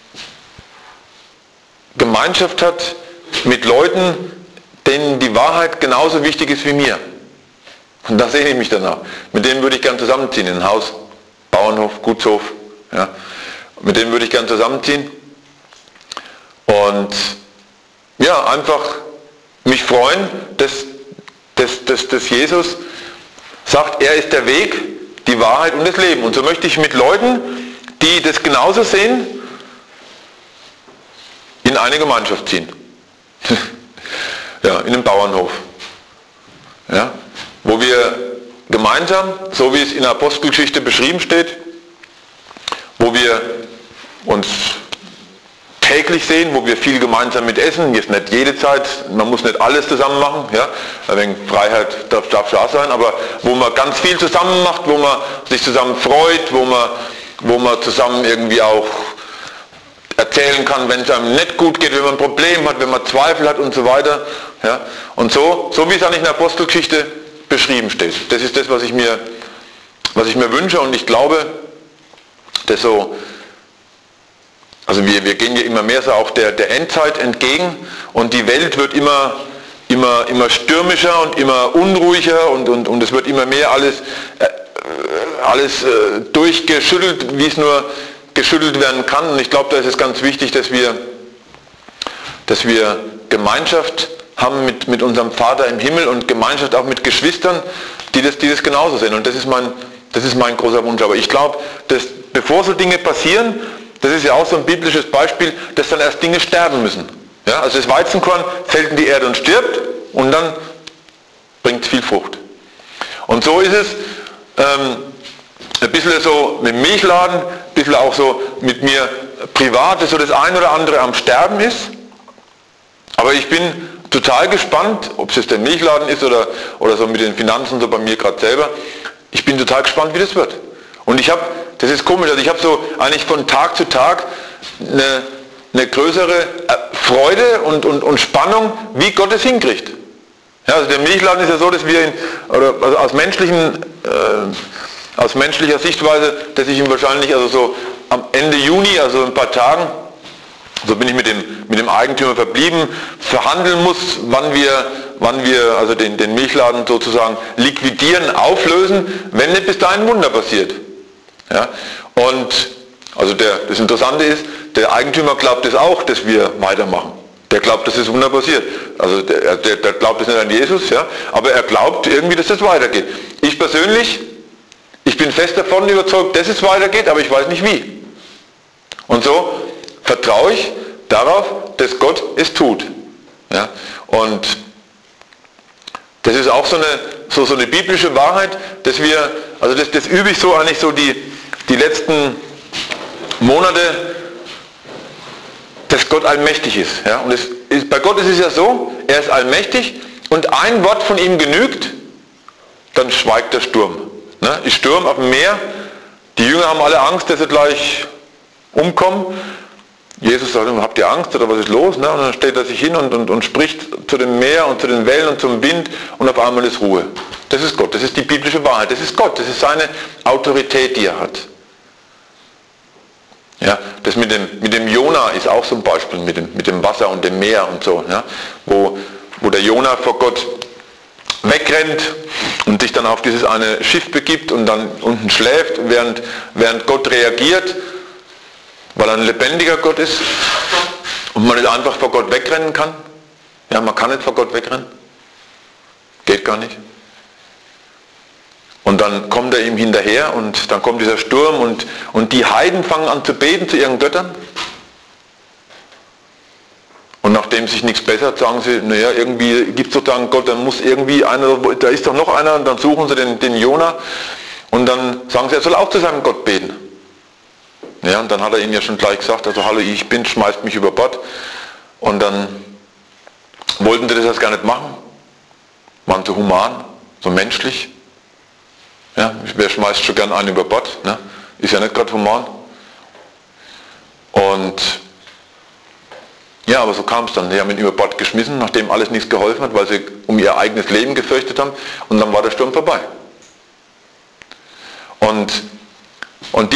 A: Gemeinschaft hat mit Leuten, denen die Wahrheit genauso wichtig ist wie mir. Und da sehe ich mich danach. Mit denen würde ich gern zusammenziehen, in ein Haus, Bauernhof, Gutshof. Ja. Mit denen würde ich gern zusammenziehen. Und einfach mich freuen, dass Jesus sagt, er ist der Weg, die Wahrheit und das Leben. Und so möchte ich mit Leuten, die das genauso sehen, in eine Gemeinschaft ziehen. Ja, in einen Bauernhof. Ja, wo wir gemeinsam, so wie es in der Apostelgeschichte beschrieben steht, wo wir uns täglich sehen, wo wir viel gemeinsam mit essen, jetzt nicht jede Zeit, man muss nicht alles zusammen machen, ja, ein wenig Freiheit darf da sein, aber wo man ganz viel zusammen macht, wo man sich zusammen freut, wo man zusammen irgendwie auch erzählen kann, wenn es einem nicht gut geht, wenn man ein Problem hat, wenn man Zweifel hat und so weiter. Ja. Und so wie es eigentlich in der Apostelgeschichte beschrieben steht. Das ist das, was ich mir wünsche, und ich glaube, dass so, also wir gehen ja immer mehr so auch der Endzeit entgegen, und die Welt wird immer stürmischer und immer unruhiger, und es wird immer mehr alles durchgeschüttelt, wie es nur geschüttelt werden kann. Und ich glaube, da ist es ganz wichtig, dass wir Gemeinschaft haben mit unserem Vater im Himmel und Gemeinschaft auch mit Geschwistern, die das genauso sehen. Und das ist mein großer Wunsch. Aber ich glaube, dass bevor so Dinge passieren, das ist ja auch so ein biblisches Beispiel, dass dann erst Dinge sterben müssen. Ja, also das Weizenkorn fällt in die Erde und stirbt, und dann bringt es viel Frucht. Und so ist es ein bisschen so mit dem Milchladen, ein bisschen auch so mit mir privat, dass so das ein oder andere am Sterben ist. Aber ich bin total gespannt, ob es jetzt der Milchladen ist oder so mit den Finanzen, so bei mir gerade selber. Ich bin total gespannt, wie das wird. Und das ist komisch, also ich habe so eigentlich von Tag zu Tag eine größere Freude und Spannung, wie Gott es hinkriegt. Ja, also der Milchladen ist ja so, dass wir aus menschlicher Sichtweise, dass ich ihn wahrscheinlich also so am Ende Juni, also ein paar Tagen, so bin ich mit dem Eigentümer verblieben, verhandeln muss, wann wir also den Milchladen sozusagen liquidieren, auflösen, wenn nicht bis dahin ein Wunder passiert. Ja? Und also das Interessante ist, der Eigentümer glaubt es auch, dass wir weitermachen. Der glaubt, dass das Wunder passiert. Also der glaubt es nicht an Jesus, ja, aber er glaubt irgendwie, dass das weitergeht. Ich persönlich, ich bin fest davon überzeugt, dass es weitergeht, aber ich weiß nicht wie. Und so vertraue ich darauf, dass Gott es tut. Ja? Und das ist auch so eine biblische Wahrheit, dass wir, also das übe ich so eigentlich so die letzten Monate, dass Gott allmächtig ist. Ja? Und bei Gott ist es ja so, er ist allmächtig und ein Wort von ihm genügt, dann schweigt der Sturm. Ne? Ist Sturm auf dem Meer, die Jünger haben alle Angst, dass sie gleich umkommen. Jesus sagt, habt ihr Angst oder was ist los? Ne? Und dann stellt er sich hin und spricht zu dem Meer und zu den Wellen und zum Wind und auf einmal ist Ruhe. Das ist Gott, das ist die biblische Wahrheit, das ist Gott, das ist seine Autorität, die er hat. Ja, das mit dem Jona ist auch so ein Beispiel, mit dem Wasser und dem Meer und so, ja? Wo der Jona vor Gott wegrennt und sich dann auf dieses eine Schiff begibt und dann unten schläft, während Gott reagiert, weil er ein lebendiger Gott ist und man nicht einfach vor Gott wegrennen kann. Ja, man kann nicht vor Gott wegrennen. Geht gar nicht. Und dann kommt er ihm hinterher und dann kommt dieser Sturm und die Heiden fangen an zu beten zu ihren Göttern. Und nachdem sich nichts bessert, sagen sie, naja, irgendwie gibt es doch da einen Gott, dann muss irgendwie einer, da ist doch noch einer, und dann suchen sie den Jona und dann sagen sie, er soll auch zu seinem Gott beten. Ja, und dann hat er ihnen ja schon gleich gesagt, also hallo, ich bin, schmeißt mich über Bord. Und dann wollten sie das jetzt gar nicht machen. Waren so human, so menschlich. Ja, wer schmeißt schon gern einen über Bord? Ne? Ist ja nicht gerade human. Und ja, aber so kam es dann. Die haben ihn über Bord geschmissen, nachdem alles nichts geholfen hat, weil sie um ihr eigenes Leben gefürchtet haben. Und dann war der Sturm vorbei. Und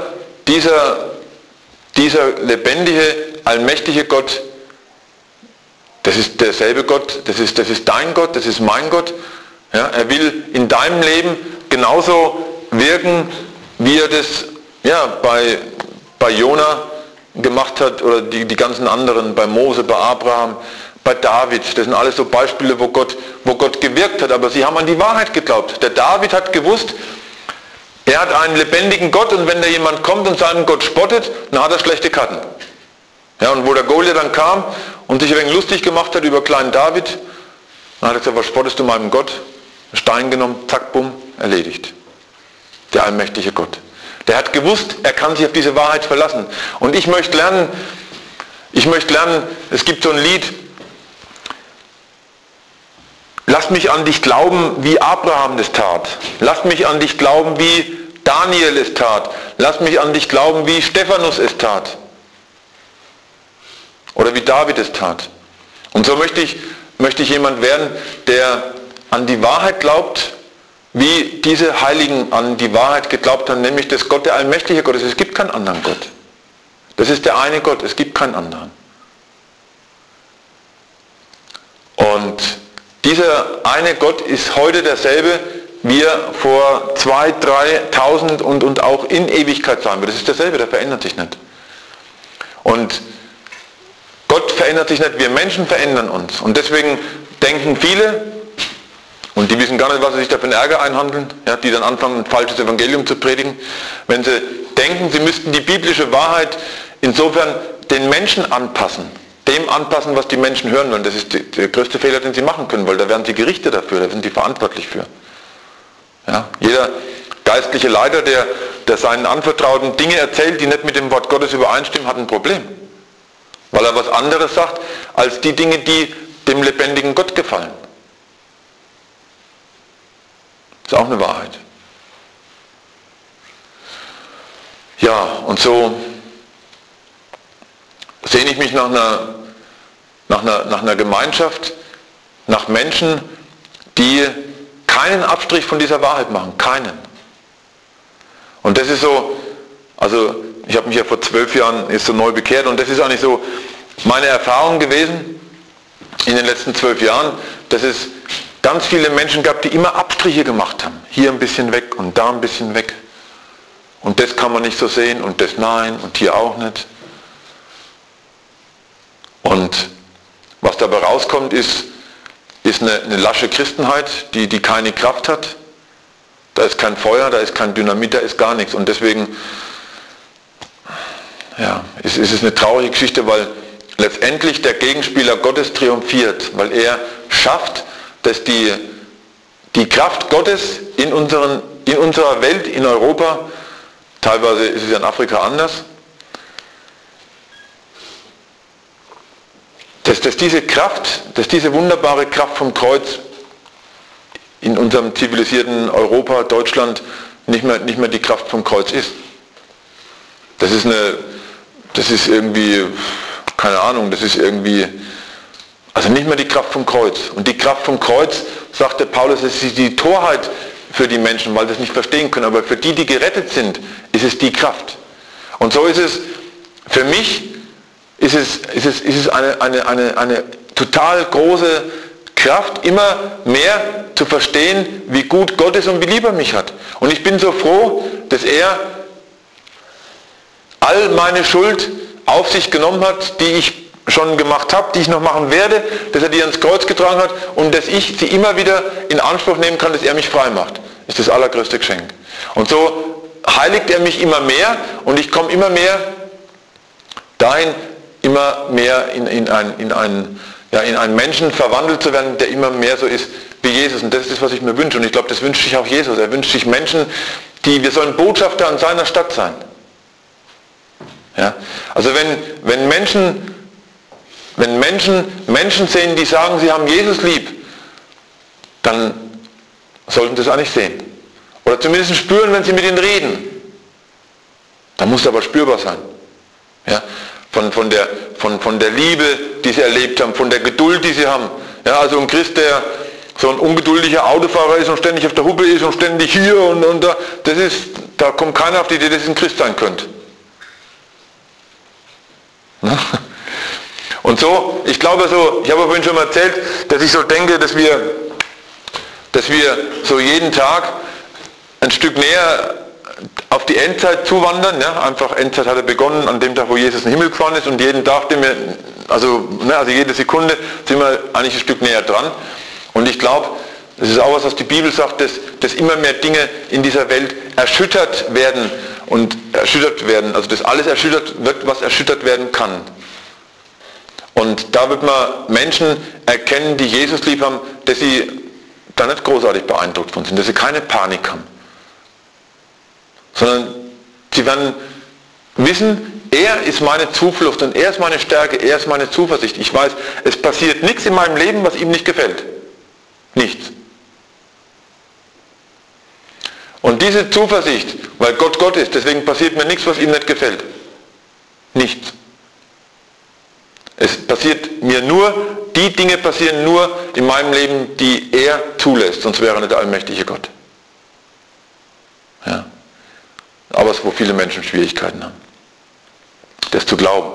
A: dieser lebendige, allmächtige Gott, das ist derselbe Gott, das ist dein Gott, das ist mein Gott. Ja, er will in deinem Leben genauso wirken, wie er das ja, bei Jona gemacht hat oder die ganzen anderen, bei Mose, bei Abraham, bei David. Das sind alles so Beispiele, wo Gott gewirkt hat, aber sie haben an die Wahrheit geglaubt. Der David hat gewusst, er hat einen lebendigen Gott und wenn da jemand kommt und seinem Gott spottet, dann hat er schlechte Karten. Ja, und wo der Goliath dann kam und sich ein wenig lustig gemacht hat über kleinen David, dann hat er gesagt, was spottest du meinem Gott? Einen Stein genommen, zack, bumm, erledigt. Der allmächtige Gott. Der hat gewusst, er kann sich auf diese Wahrheit verlassen. Und ich möchte lernen, es gibt so ein Lied, lass mich an dich glauben, wie Abraham es tat. Lass mich an dich glauben, wie Daniel es tat. Lass mich an dich glauben, wie Stephanus es tat. Oder wie David es tat. Und so möchte ich jemand werden, der an die Wahrheit glaubt, wie diese Heiligen an die Wahrheit geglaubt haben, nämlich dass Gott der allmächtige Gott ist. Es gibt keinen anderen Gott. Das ist der eine Gott, es gibt keinen anderen. Und dieser eine Gott ist heute derselbe, wie er vor 2.000, 3.000 und auch in Ewigkeit sein wird. Das ist derselbe, der verändert sich nicht. Und Gott verändert sich nicht, wir Menschen verändern uns. Und deswegen denken viele, und die wissen gar nicht, was sie sich da für einen Ärger einhandeln, ja, die dann anfangen, ein falsches Evangelium zu predigen, wenn sie denken, sie müssten die biblische Wahrheit insofern den Menschen anpassen. Dem anpassen, was die Menschen hören wollen. Das ist der größte Fehler, den sie machen können, weil da werden sie gerichtet dafür, da sind sie verantwortlich für. Ja, jeder geistliche Leiter, der seinen Anvertrauten Dinge erzählt, die nicht mit dem Wort Gottes übereinstimmen, hat ein Problem. Weil er was anderes sagt, als die Dinge, die dem lebendigen Gott gefallen. Das ist auch eine Wahrheit. Ja, und so sehne ich mich nach einer Gemeinschaft, nach Menschen, die keinen Abstrich von dieser Wahrheit machen, keinen. Und das ist so, also ich habe mich ja vor 12 Jahren jetzt so neu bekehrt und das ist eigentlich so meine Erfahrung gewesen in den letzten 12 Jahren, dass es ganz viele Menschen gab, die immer Abstriche gemacht haben. Hier ein bisschen weg und da ein bisschen weg. Und das kann man nicht so sehen und das nein und hier auch nicht. Und Was dabei rauskommt, ist eine lasche Christenheit, die keine Kraft hat. Da ist kein Feuer, da ist kein Dynamit, da ist gar nichts. Und deswegen ist es eine traurige Geschichte, weil letztendlich der Gegenspieler Gottes triumphiert, weil er schafft, dass die Kraft Gottes in unserer Welt, in Europa, teilweise ist es ja in Afrika anders, dass diese wunderbare Kraft vom Kreuz in unserem zivilisierten Europa, Deutschland, nicht mehr die Kraft vom Kreuz ist. Das ist irgendwie, keine Ahnung, also nicht mehr die Kraft vom Kreuz. Und die Kraft vom Kreuz, sagt der Paulus, es ist die Torheit für die Menschen, weil sie es nicht verstehen können. Aber für die gerettet sind, ist es die Kraft. Und so ist es, für mich ist es eine total große Kraft, immer mehr zu verstehen, wie gut Gott ist und wie lieb er mich hat. Und ich bin so froh, dass er all meine Schuld auf sich genommen hat, die ich schon gemacht habe, die ich noch machen werde, dass er die ans Kreuz getragen hat und dass ich sie immer wieder in Anspruch nehmen kann, dass er mich frei macht. Das ist das allergrößte Geschenk. Und so heiligt er mich immer mehr und ich komme immer mehr dahin, immer mehr in einen Menschen verwandelt zu werden, der immer mehr so ist wie Jesus. Und das ist das, was ich mir wünsche. Und ich glaube, das wünscht sich auch Jesus. Er wünscht sich Menschen, wir sollen Botschafter an seiner Stadt sein. Ja? Also wenn Menschen sehen, die sagen, sie haben Jesus lieb, dann sollten sie es eigentlich sehen. Oder zumindest spüren, wenn sie mit ihnen reden. Da muss es aber spürbar sein. Ja? Von der Liebe, die sie erlebt haben, von der Geduld, die sie haben. Ja, also ein Christ, der so ein ungeduldiger Autofahrer ist und ständig auf der Hupe ist und ständig hier und da, da kommt keiner auf die Idee, dass es ein Christ sein könnte. Und so, ich glaube so, ich habe vorhin schon mal erzählt, dass ich so denke, dass wir so jeden Tag ein Stück näher auf die Endzeit zuwandern. Ja? Einfach Endzeit hatte begonnen an dem Tag, wo Jesus in den Himmel gefahren ist und jeden Tag, also jede Sekunde sind wir eigentlich ein Stück näher dran. Und ich glaube, das ist auch was die Bibel sagt, dass immer mehr Dinge in dieser Welt erschüttert werden, also dass alles erschüttert wird, was erschüttert werden kann. Und da wird man Menschen erkennen, die Jesus lieb haben, dass sie da nicht großartig beeindruckt von sind, dass sie keine Panik haben. Sondern sie werden wissen, er ist meine Zuflucht und er ist meine Stärke, er ist meine Zuversicht. Ich weiß, es passiert nichts in meinem Leben, was ihm nicht gefällt. Nichts. Und diese Zuversicht, weil Gott Gott ist, deswegen passiert mir nichts, was ihm nicht gefällt. Nichts. Es passiert mir die Dinge passieren nur in meinem Leben, die er zulässt, sonst wäre er nicht der allmächtige Gott. Ja. Aber es wo viele Menschen Schwierigkeiten haben, das zu glauben.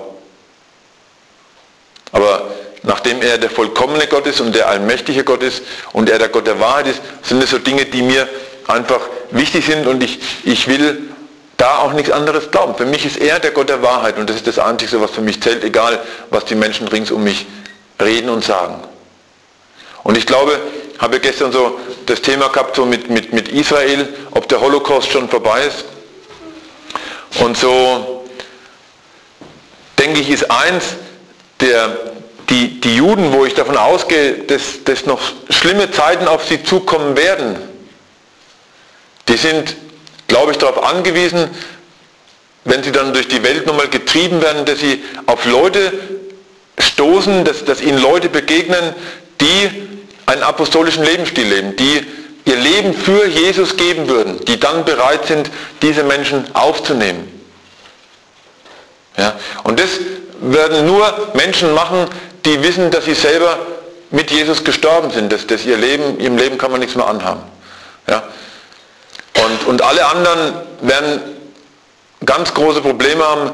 A: Aber nachdem er der vollkommene Gott ist und der allmächtige Gott ist und er der Gott der Wahrheit ist, sind es so Dinge, die mir einfach wichtig sind und ich will da auch nichts anderes glauben. Für mich ist er der Gott der Wahrheit und das ist das Einzige, was für mich zählt, egal was die Menschen rings um mich reden und sagen. Und ich glaube, habe gestern so das Thema gehabt so mit Israel, ob der Holocaust schon vorbei ist. Und so denke ich, ist eins, die Juden, wo ich davon ausgehe, dass noch schlimme Zeiten auf sie zukommen werden, die sind, glaube ich, darauf angewiesen, wenn sie dann durch die Welt nochmal getrieben werden, dass sie auf Leute stoßen, dass ihnen Leute begegnen, die einen apostolischen Lebensstil leben, die ihr Leben für Jesus geben würden, die dann bereit sind, diese Menschen aufzunehmen. Ja? Und das werden nur Menschen machen, die wissen, dass sie selber mit Jesus gestorben sind, dass ihrem Leben kann man nichts mehr anhaben. Ja? Und alle anderen werden ganz große Probleme haben,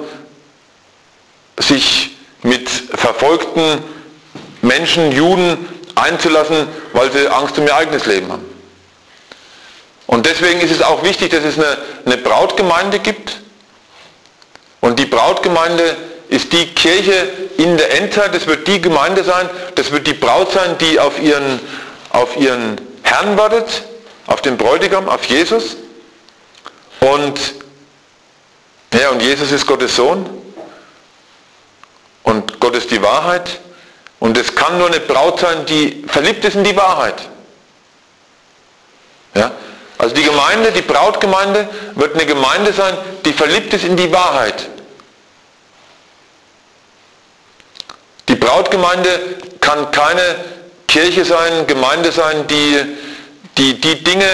A: sich mit verfolgten Menschen, Juden einzulassen, weil sie Angst um ihr eigenes Leben haben. Und deswegen ist es auch wichtig, dass es eine Brautgemeinde gibt. Und die Brautgemeinde ist die Kirche in der Endzeit, das wird die Gemeinde sein, das wird die Braut sein, die auf ihren Herrn wartet, auf den Bräutigam, auf Jesus. Und Jesus ist Gottes Sohn und Gott ist die Wahrheit. Und es kann nur eine Braut sein, die verliebt ist in die Wahrheit. Ja? Also die Gemeinde, die Brautgemeinde, wird eine Gemeinde sein, die verliebt ist in die Wahrheit. Die Brautgemeinde kann keine Kirche sein, Gemeinde sein, die Dinge,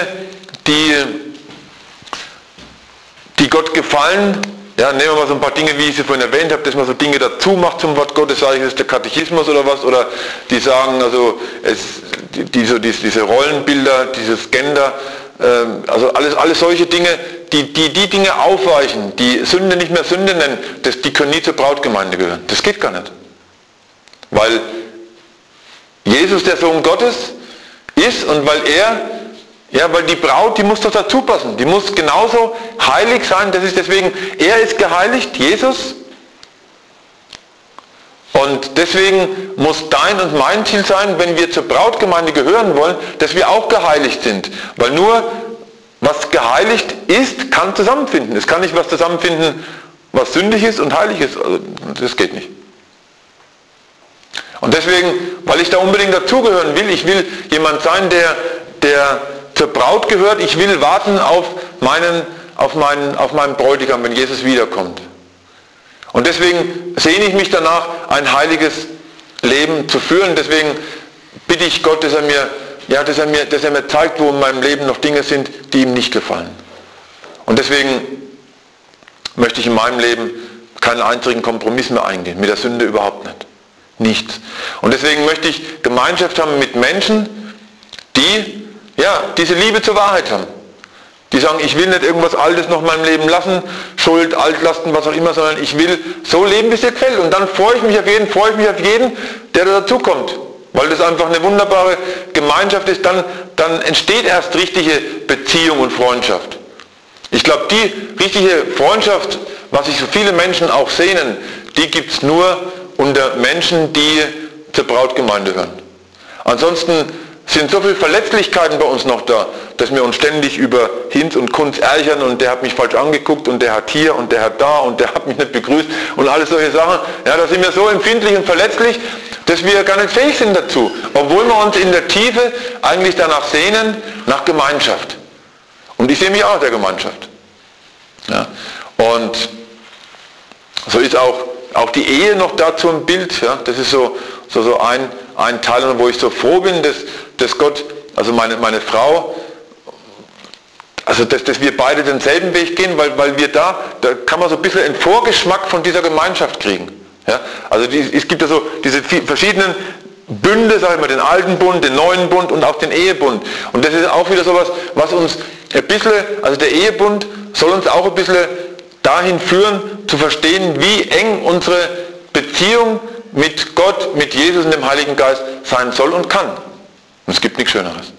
A: die Gott gefallen, ja, nehmen wir mal so ein paar Dinge, wie ich sie vorhin erwähnt habe, dass man so Dinge dazu macht zum Wort Gottes, sage ich, das ist der Katechismus oder was, oder die sagen, also diese Rollenbilder, dieses Gender, also alles solche Dinge, die Dinge aufweichen, die Sünde nicht mehr Sünde nennen, die können nie zur Brautgemeinde gehören. Das geht gar nicht. Weil Jesus der Sohn Gottes ist und weil die Braut, die muss doch dazu passen, die muss genauso heilig sein, das ist deswegen, er ist geheiligt, Jesus, und deswegen muss dein und mein Ziel sein, wenn wir zur Brautgemeinde gehören wollen, dass wir auch geheiligt sind, weil nur was geheiligt ist, kann zusammenfinden. Es kann nicht was zusammenfinden, was sündig ist und heilig ist, also das geht nicht. Und deswegen, weil ich da unbedingt dazugehören will, ich will jemand sein, der zur Braut gehört, ich will warten auf meinen Bräutigam, wenn Jesus wiederkommt. Und deswegen sehne ich mich danach, ein heiliges Leben zu führen. Deswegen bitte ich Gott, dass er mir zeigt, wo in meinem Leben noch Dinge sind, die ihm nicht gefallen. Und deswegen möchte ich in meinem Leben keinen einzigen Kompromiss mehr eingehen, mit der Sünde überhaupt nicht. Nichts. Und deswegen möchte ich Gemeinschaft haben mit Menschen, die diese Liebe zur Wahrheit haben. Die sagen, ich will nicht irgendwas Altes noch in meinem Leben lassen, Schuld, Altlasten, was auch immer, sondern ich will so leben, wie es dir gefällt. Und dann freue ich mich auf jeden, der da dazukommt. Weil das einfach eine wunderbare Gemeinschaft ist, dann entsteht erst richtige Beziehung und Freundschaft. Ich glaube, die richtige Freundschaft, was sich so viele Menschen auch sehnen, die gibt es nur unter Menschen, die zur Brautgemeinde hören. Ansonsten sind so viele Verletzlichkeiten bei uns noch da, dass wir uns ständig über Hinz und Kunz ärgern und der hat mich falsch angeguckt und der hat hier und der hat da und der hat mich nicht begrüßt und alles solche Sachen. Ja, da sind wir so empfindlich und verletzlich, dass wir gar nicht fähig sind dazu, obwohl wir uns in der Tiefe eigentlich danach sehnen, nach Gemeinschaft. Und ich sehe mich auch der Gemeinschaft. Ja. Und so ist auch die Ehe noch dazu ein Bild. Ja. Das ist so ein Teil, wo ich so froh bin, dass Gott, also meine Frau, also dass wir beide denselben Weg gehen, weil wir da kann man so ein bisschen einen Vorgeschmack von dieser Gemeinschaft kriegen. Ja? Also es gibt ja so diese verschiedenen Bünde, sag ich mal, den alten Bund, den neuen Bund und auch den Ehebund. Und das ist auch wieder sowas, was uns ein bisschen, also der Ehebund soll uns auch ein bisschen dahin führen, zu verstehen, wie eng unsere Beziehung mit Gott, mit Jesus und dem Heiligen Geist sein soll und kann. Und es gibt nichts Schöneres.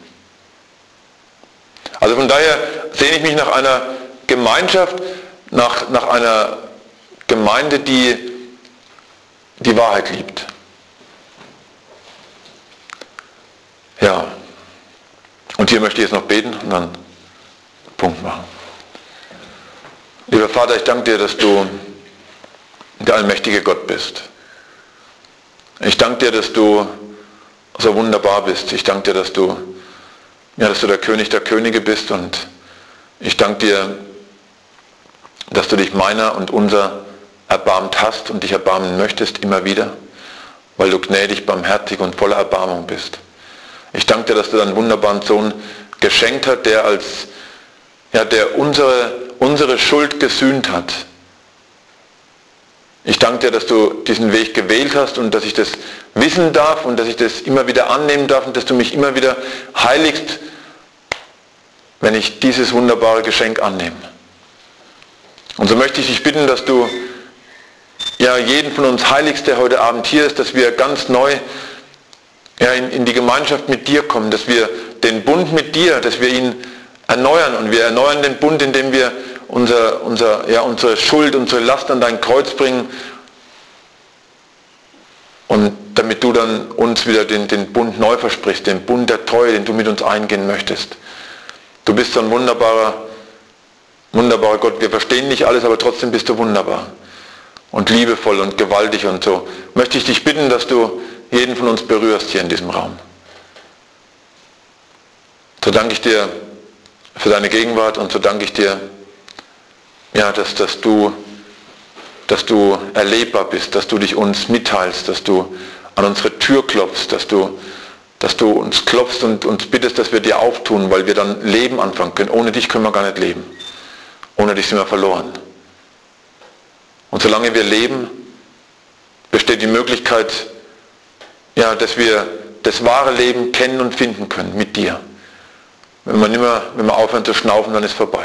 A: Also von daher sehne ich mich nach einer Gemeinschaft, nach einer Gemeinde, die die Wahrheit liebt. Ja. Und hier möchte ich jetzt noch beten und dann Punkt machen. Lieber Vater, ich danke dir, dass du der allmächtige Gott bist. Ich danke dir, dass du so wunderbar bist. Ich danke dir, dass du der König der Könige bist, und ich danke dir, dass du dich meiner und unser erbarmt hast und dich erbarmen möchtest immer wieder, weil du gnädig, barmherzig und voller Erbarmung bist. Ich danke dir, dass du deinen wunderbaren Sohn geschenkt hast, der unsere Schuld gesühnt hat. Ich danke dir, dass du diesen Weg gewählt hast und dass ich das wissen darf und dass ich das immer wieder annehmen darf und dass du mich immer wieder heiligst, wenn ich dieses wunderbare Geschenk annehme. Und so möchte ich dich bitten, dass du jeden von uns heiligst, der heute Abend hier ist, dass wir ganz neu in die Gemeinschaft mit dir kommen, dass wir den Bund mit dir, dass wir ihn erneuern, und wir erneuern den Bund, indem wir unsere Schuld, unsere Last an dein Kreuz bringen Und damit du dann uns wieder den Bund neu versprichst, den Bund der Treue, den du mit uns eingehen möchtest. Du bist so ein wunderbarer Gott. Wir verstehen nicht alles, aber trotzdem bist du wunderbar und liebevoll und gewaltig und so. Möchte ich dich bitten, dass du jeden von uns berührst hier in diesem Raum. So danke ich dir für deine Gegenwart und so danke ich dir, ja, dass du erlebbar bist, dass du dich uns mitteilst, dass du an unsere Tür klopfst, dass du uns klopfst und uns bittest, dass wir dir auftun, weil wir dann Leben anfangen können. Ohne dich können wir gar nicht leben. Ohne dich sind wir verloren. Und solange wir leben, besteht die Möglichkeit, ja, dass wir das wahre Leben kennen und finden können mit dir. Wenn wir aufhören zu schnaufen, dann ist vorbei.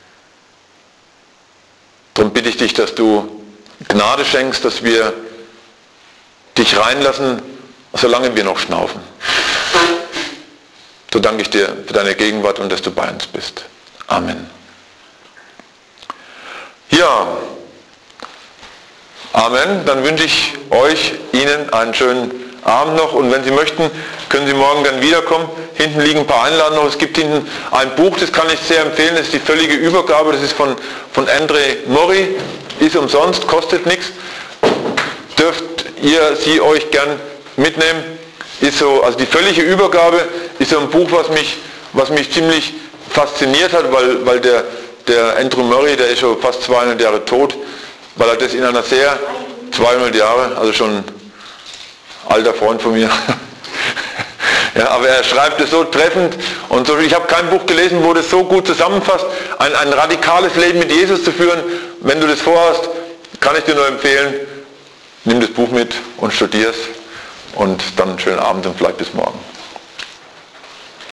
A: Darum bitte ich dich, dass du Gnade schenkst, dass wir dich reinlassen, solange wir noch schnaufen. So danke ich dir für deine Gegenwart und dass du bei uns bist. Amen. Ja, Amen. Dann wünsche ich Ihnen einen schönen Abend noch und wenn Sie möchten, können Sie morgen dann wiederkommen. Hinten liegen ein paar Einladungen noch. Es gibt hinten ein Buch, das kann ich sehr empfehlen, das ist die völlige Übergabe, das ist von Andre Mori, ist umsonst, kostet nichts. Dürft Sie euch gern mitnehmen. Ist so, also die völlige Übergabe ist so ein Buch, was mich ziemlich fasziniert hat, weil der Andrew Murray, der ist schon fast 200 Jahre tot, weil er das in einer 200 Jahre, also schon ein alter Freund von mir, ja, aber er schreibt es so treffend und so. Ich habe kein Buch gelesen, wo das so gut zusammenfasst, ein radikales Leben mit Jesus zu führen. Wenn du das vorhast, kann ich dir nur empfehlen, nimm das Buch mit und studier es und dann einen schönen Abend und vielleicht bis morgen.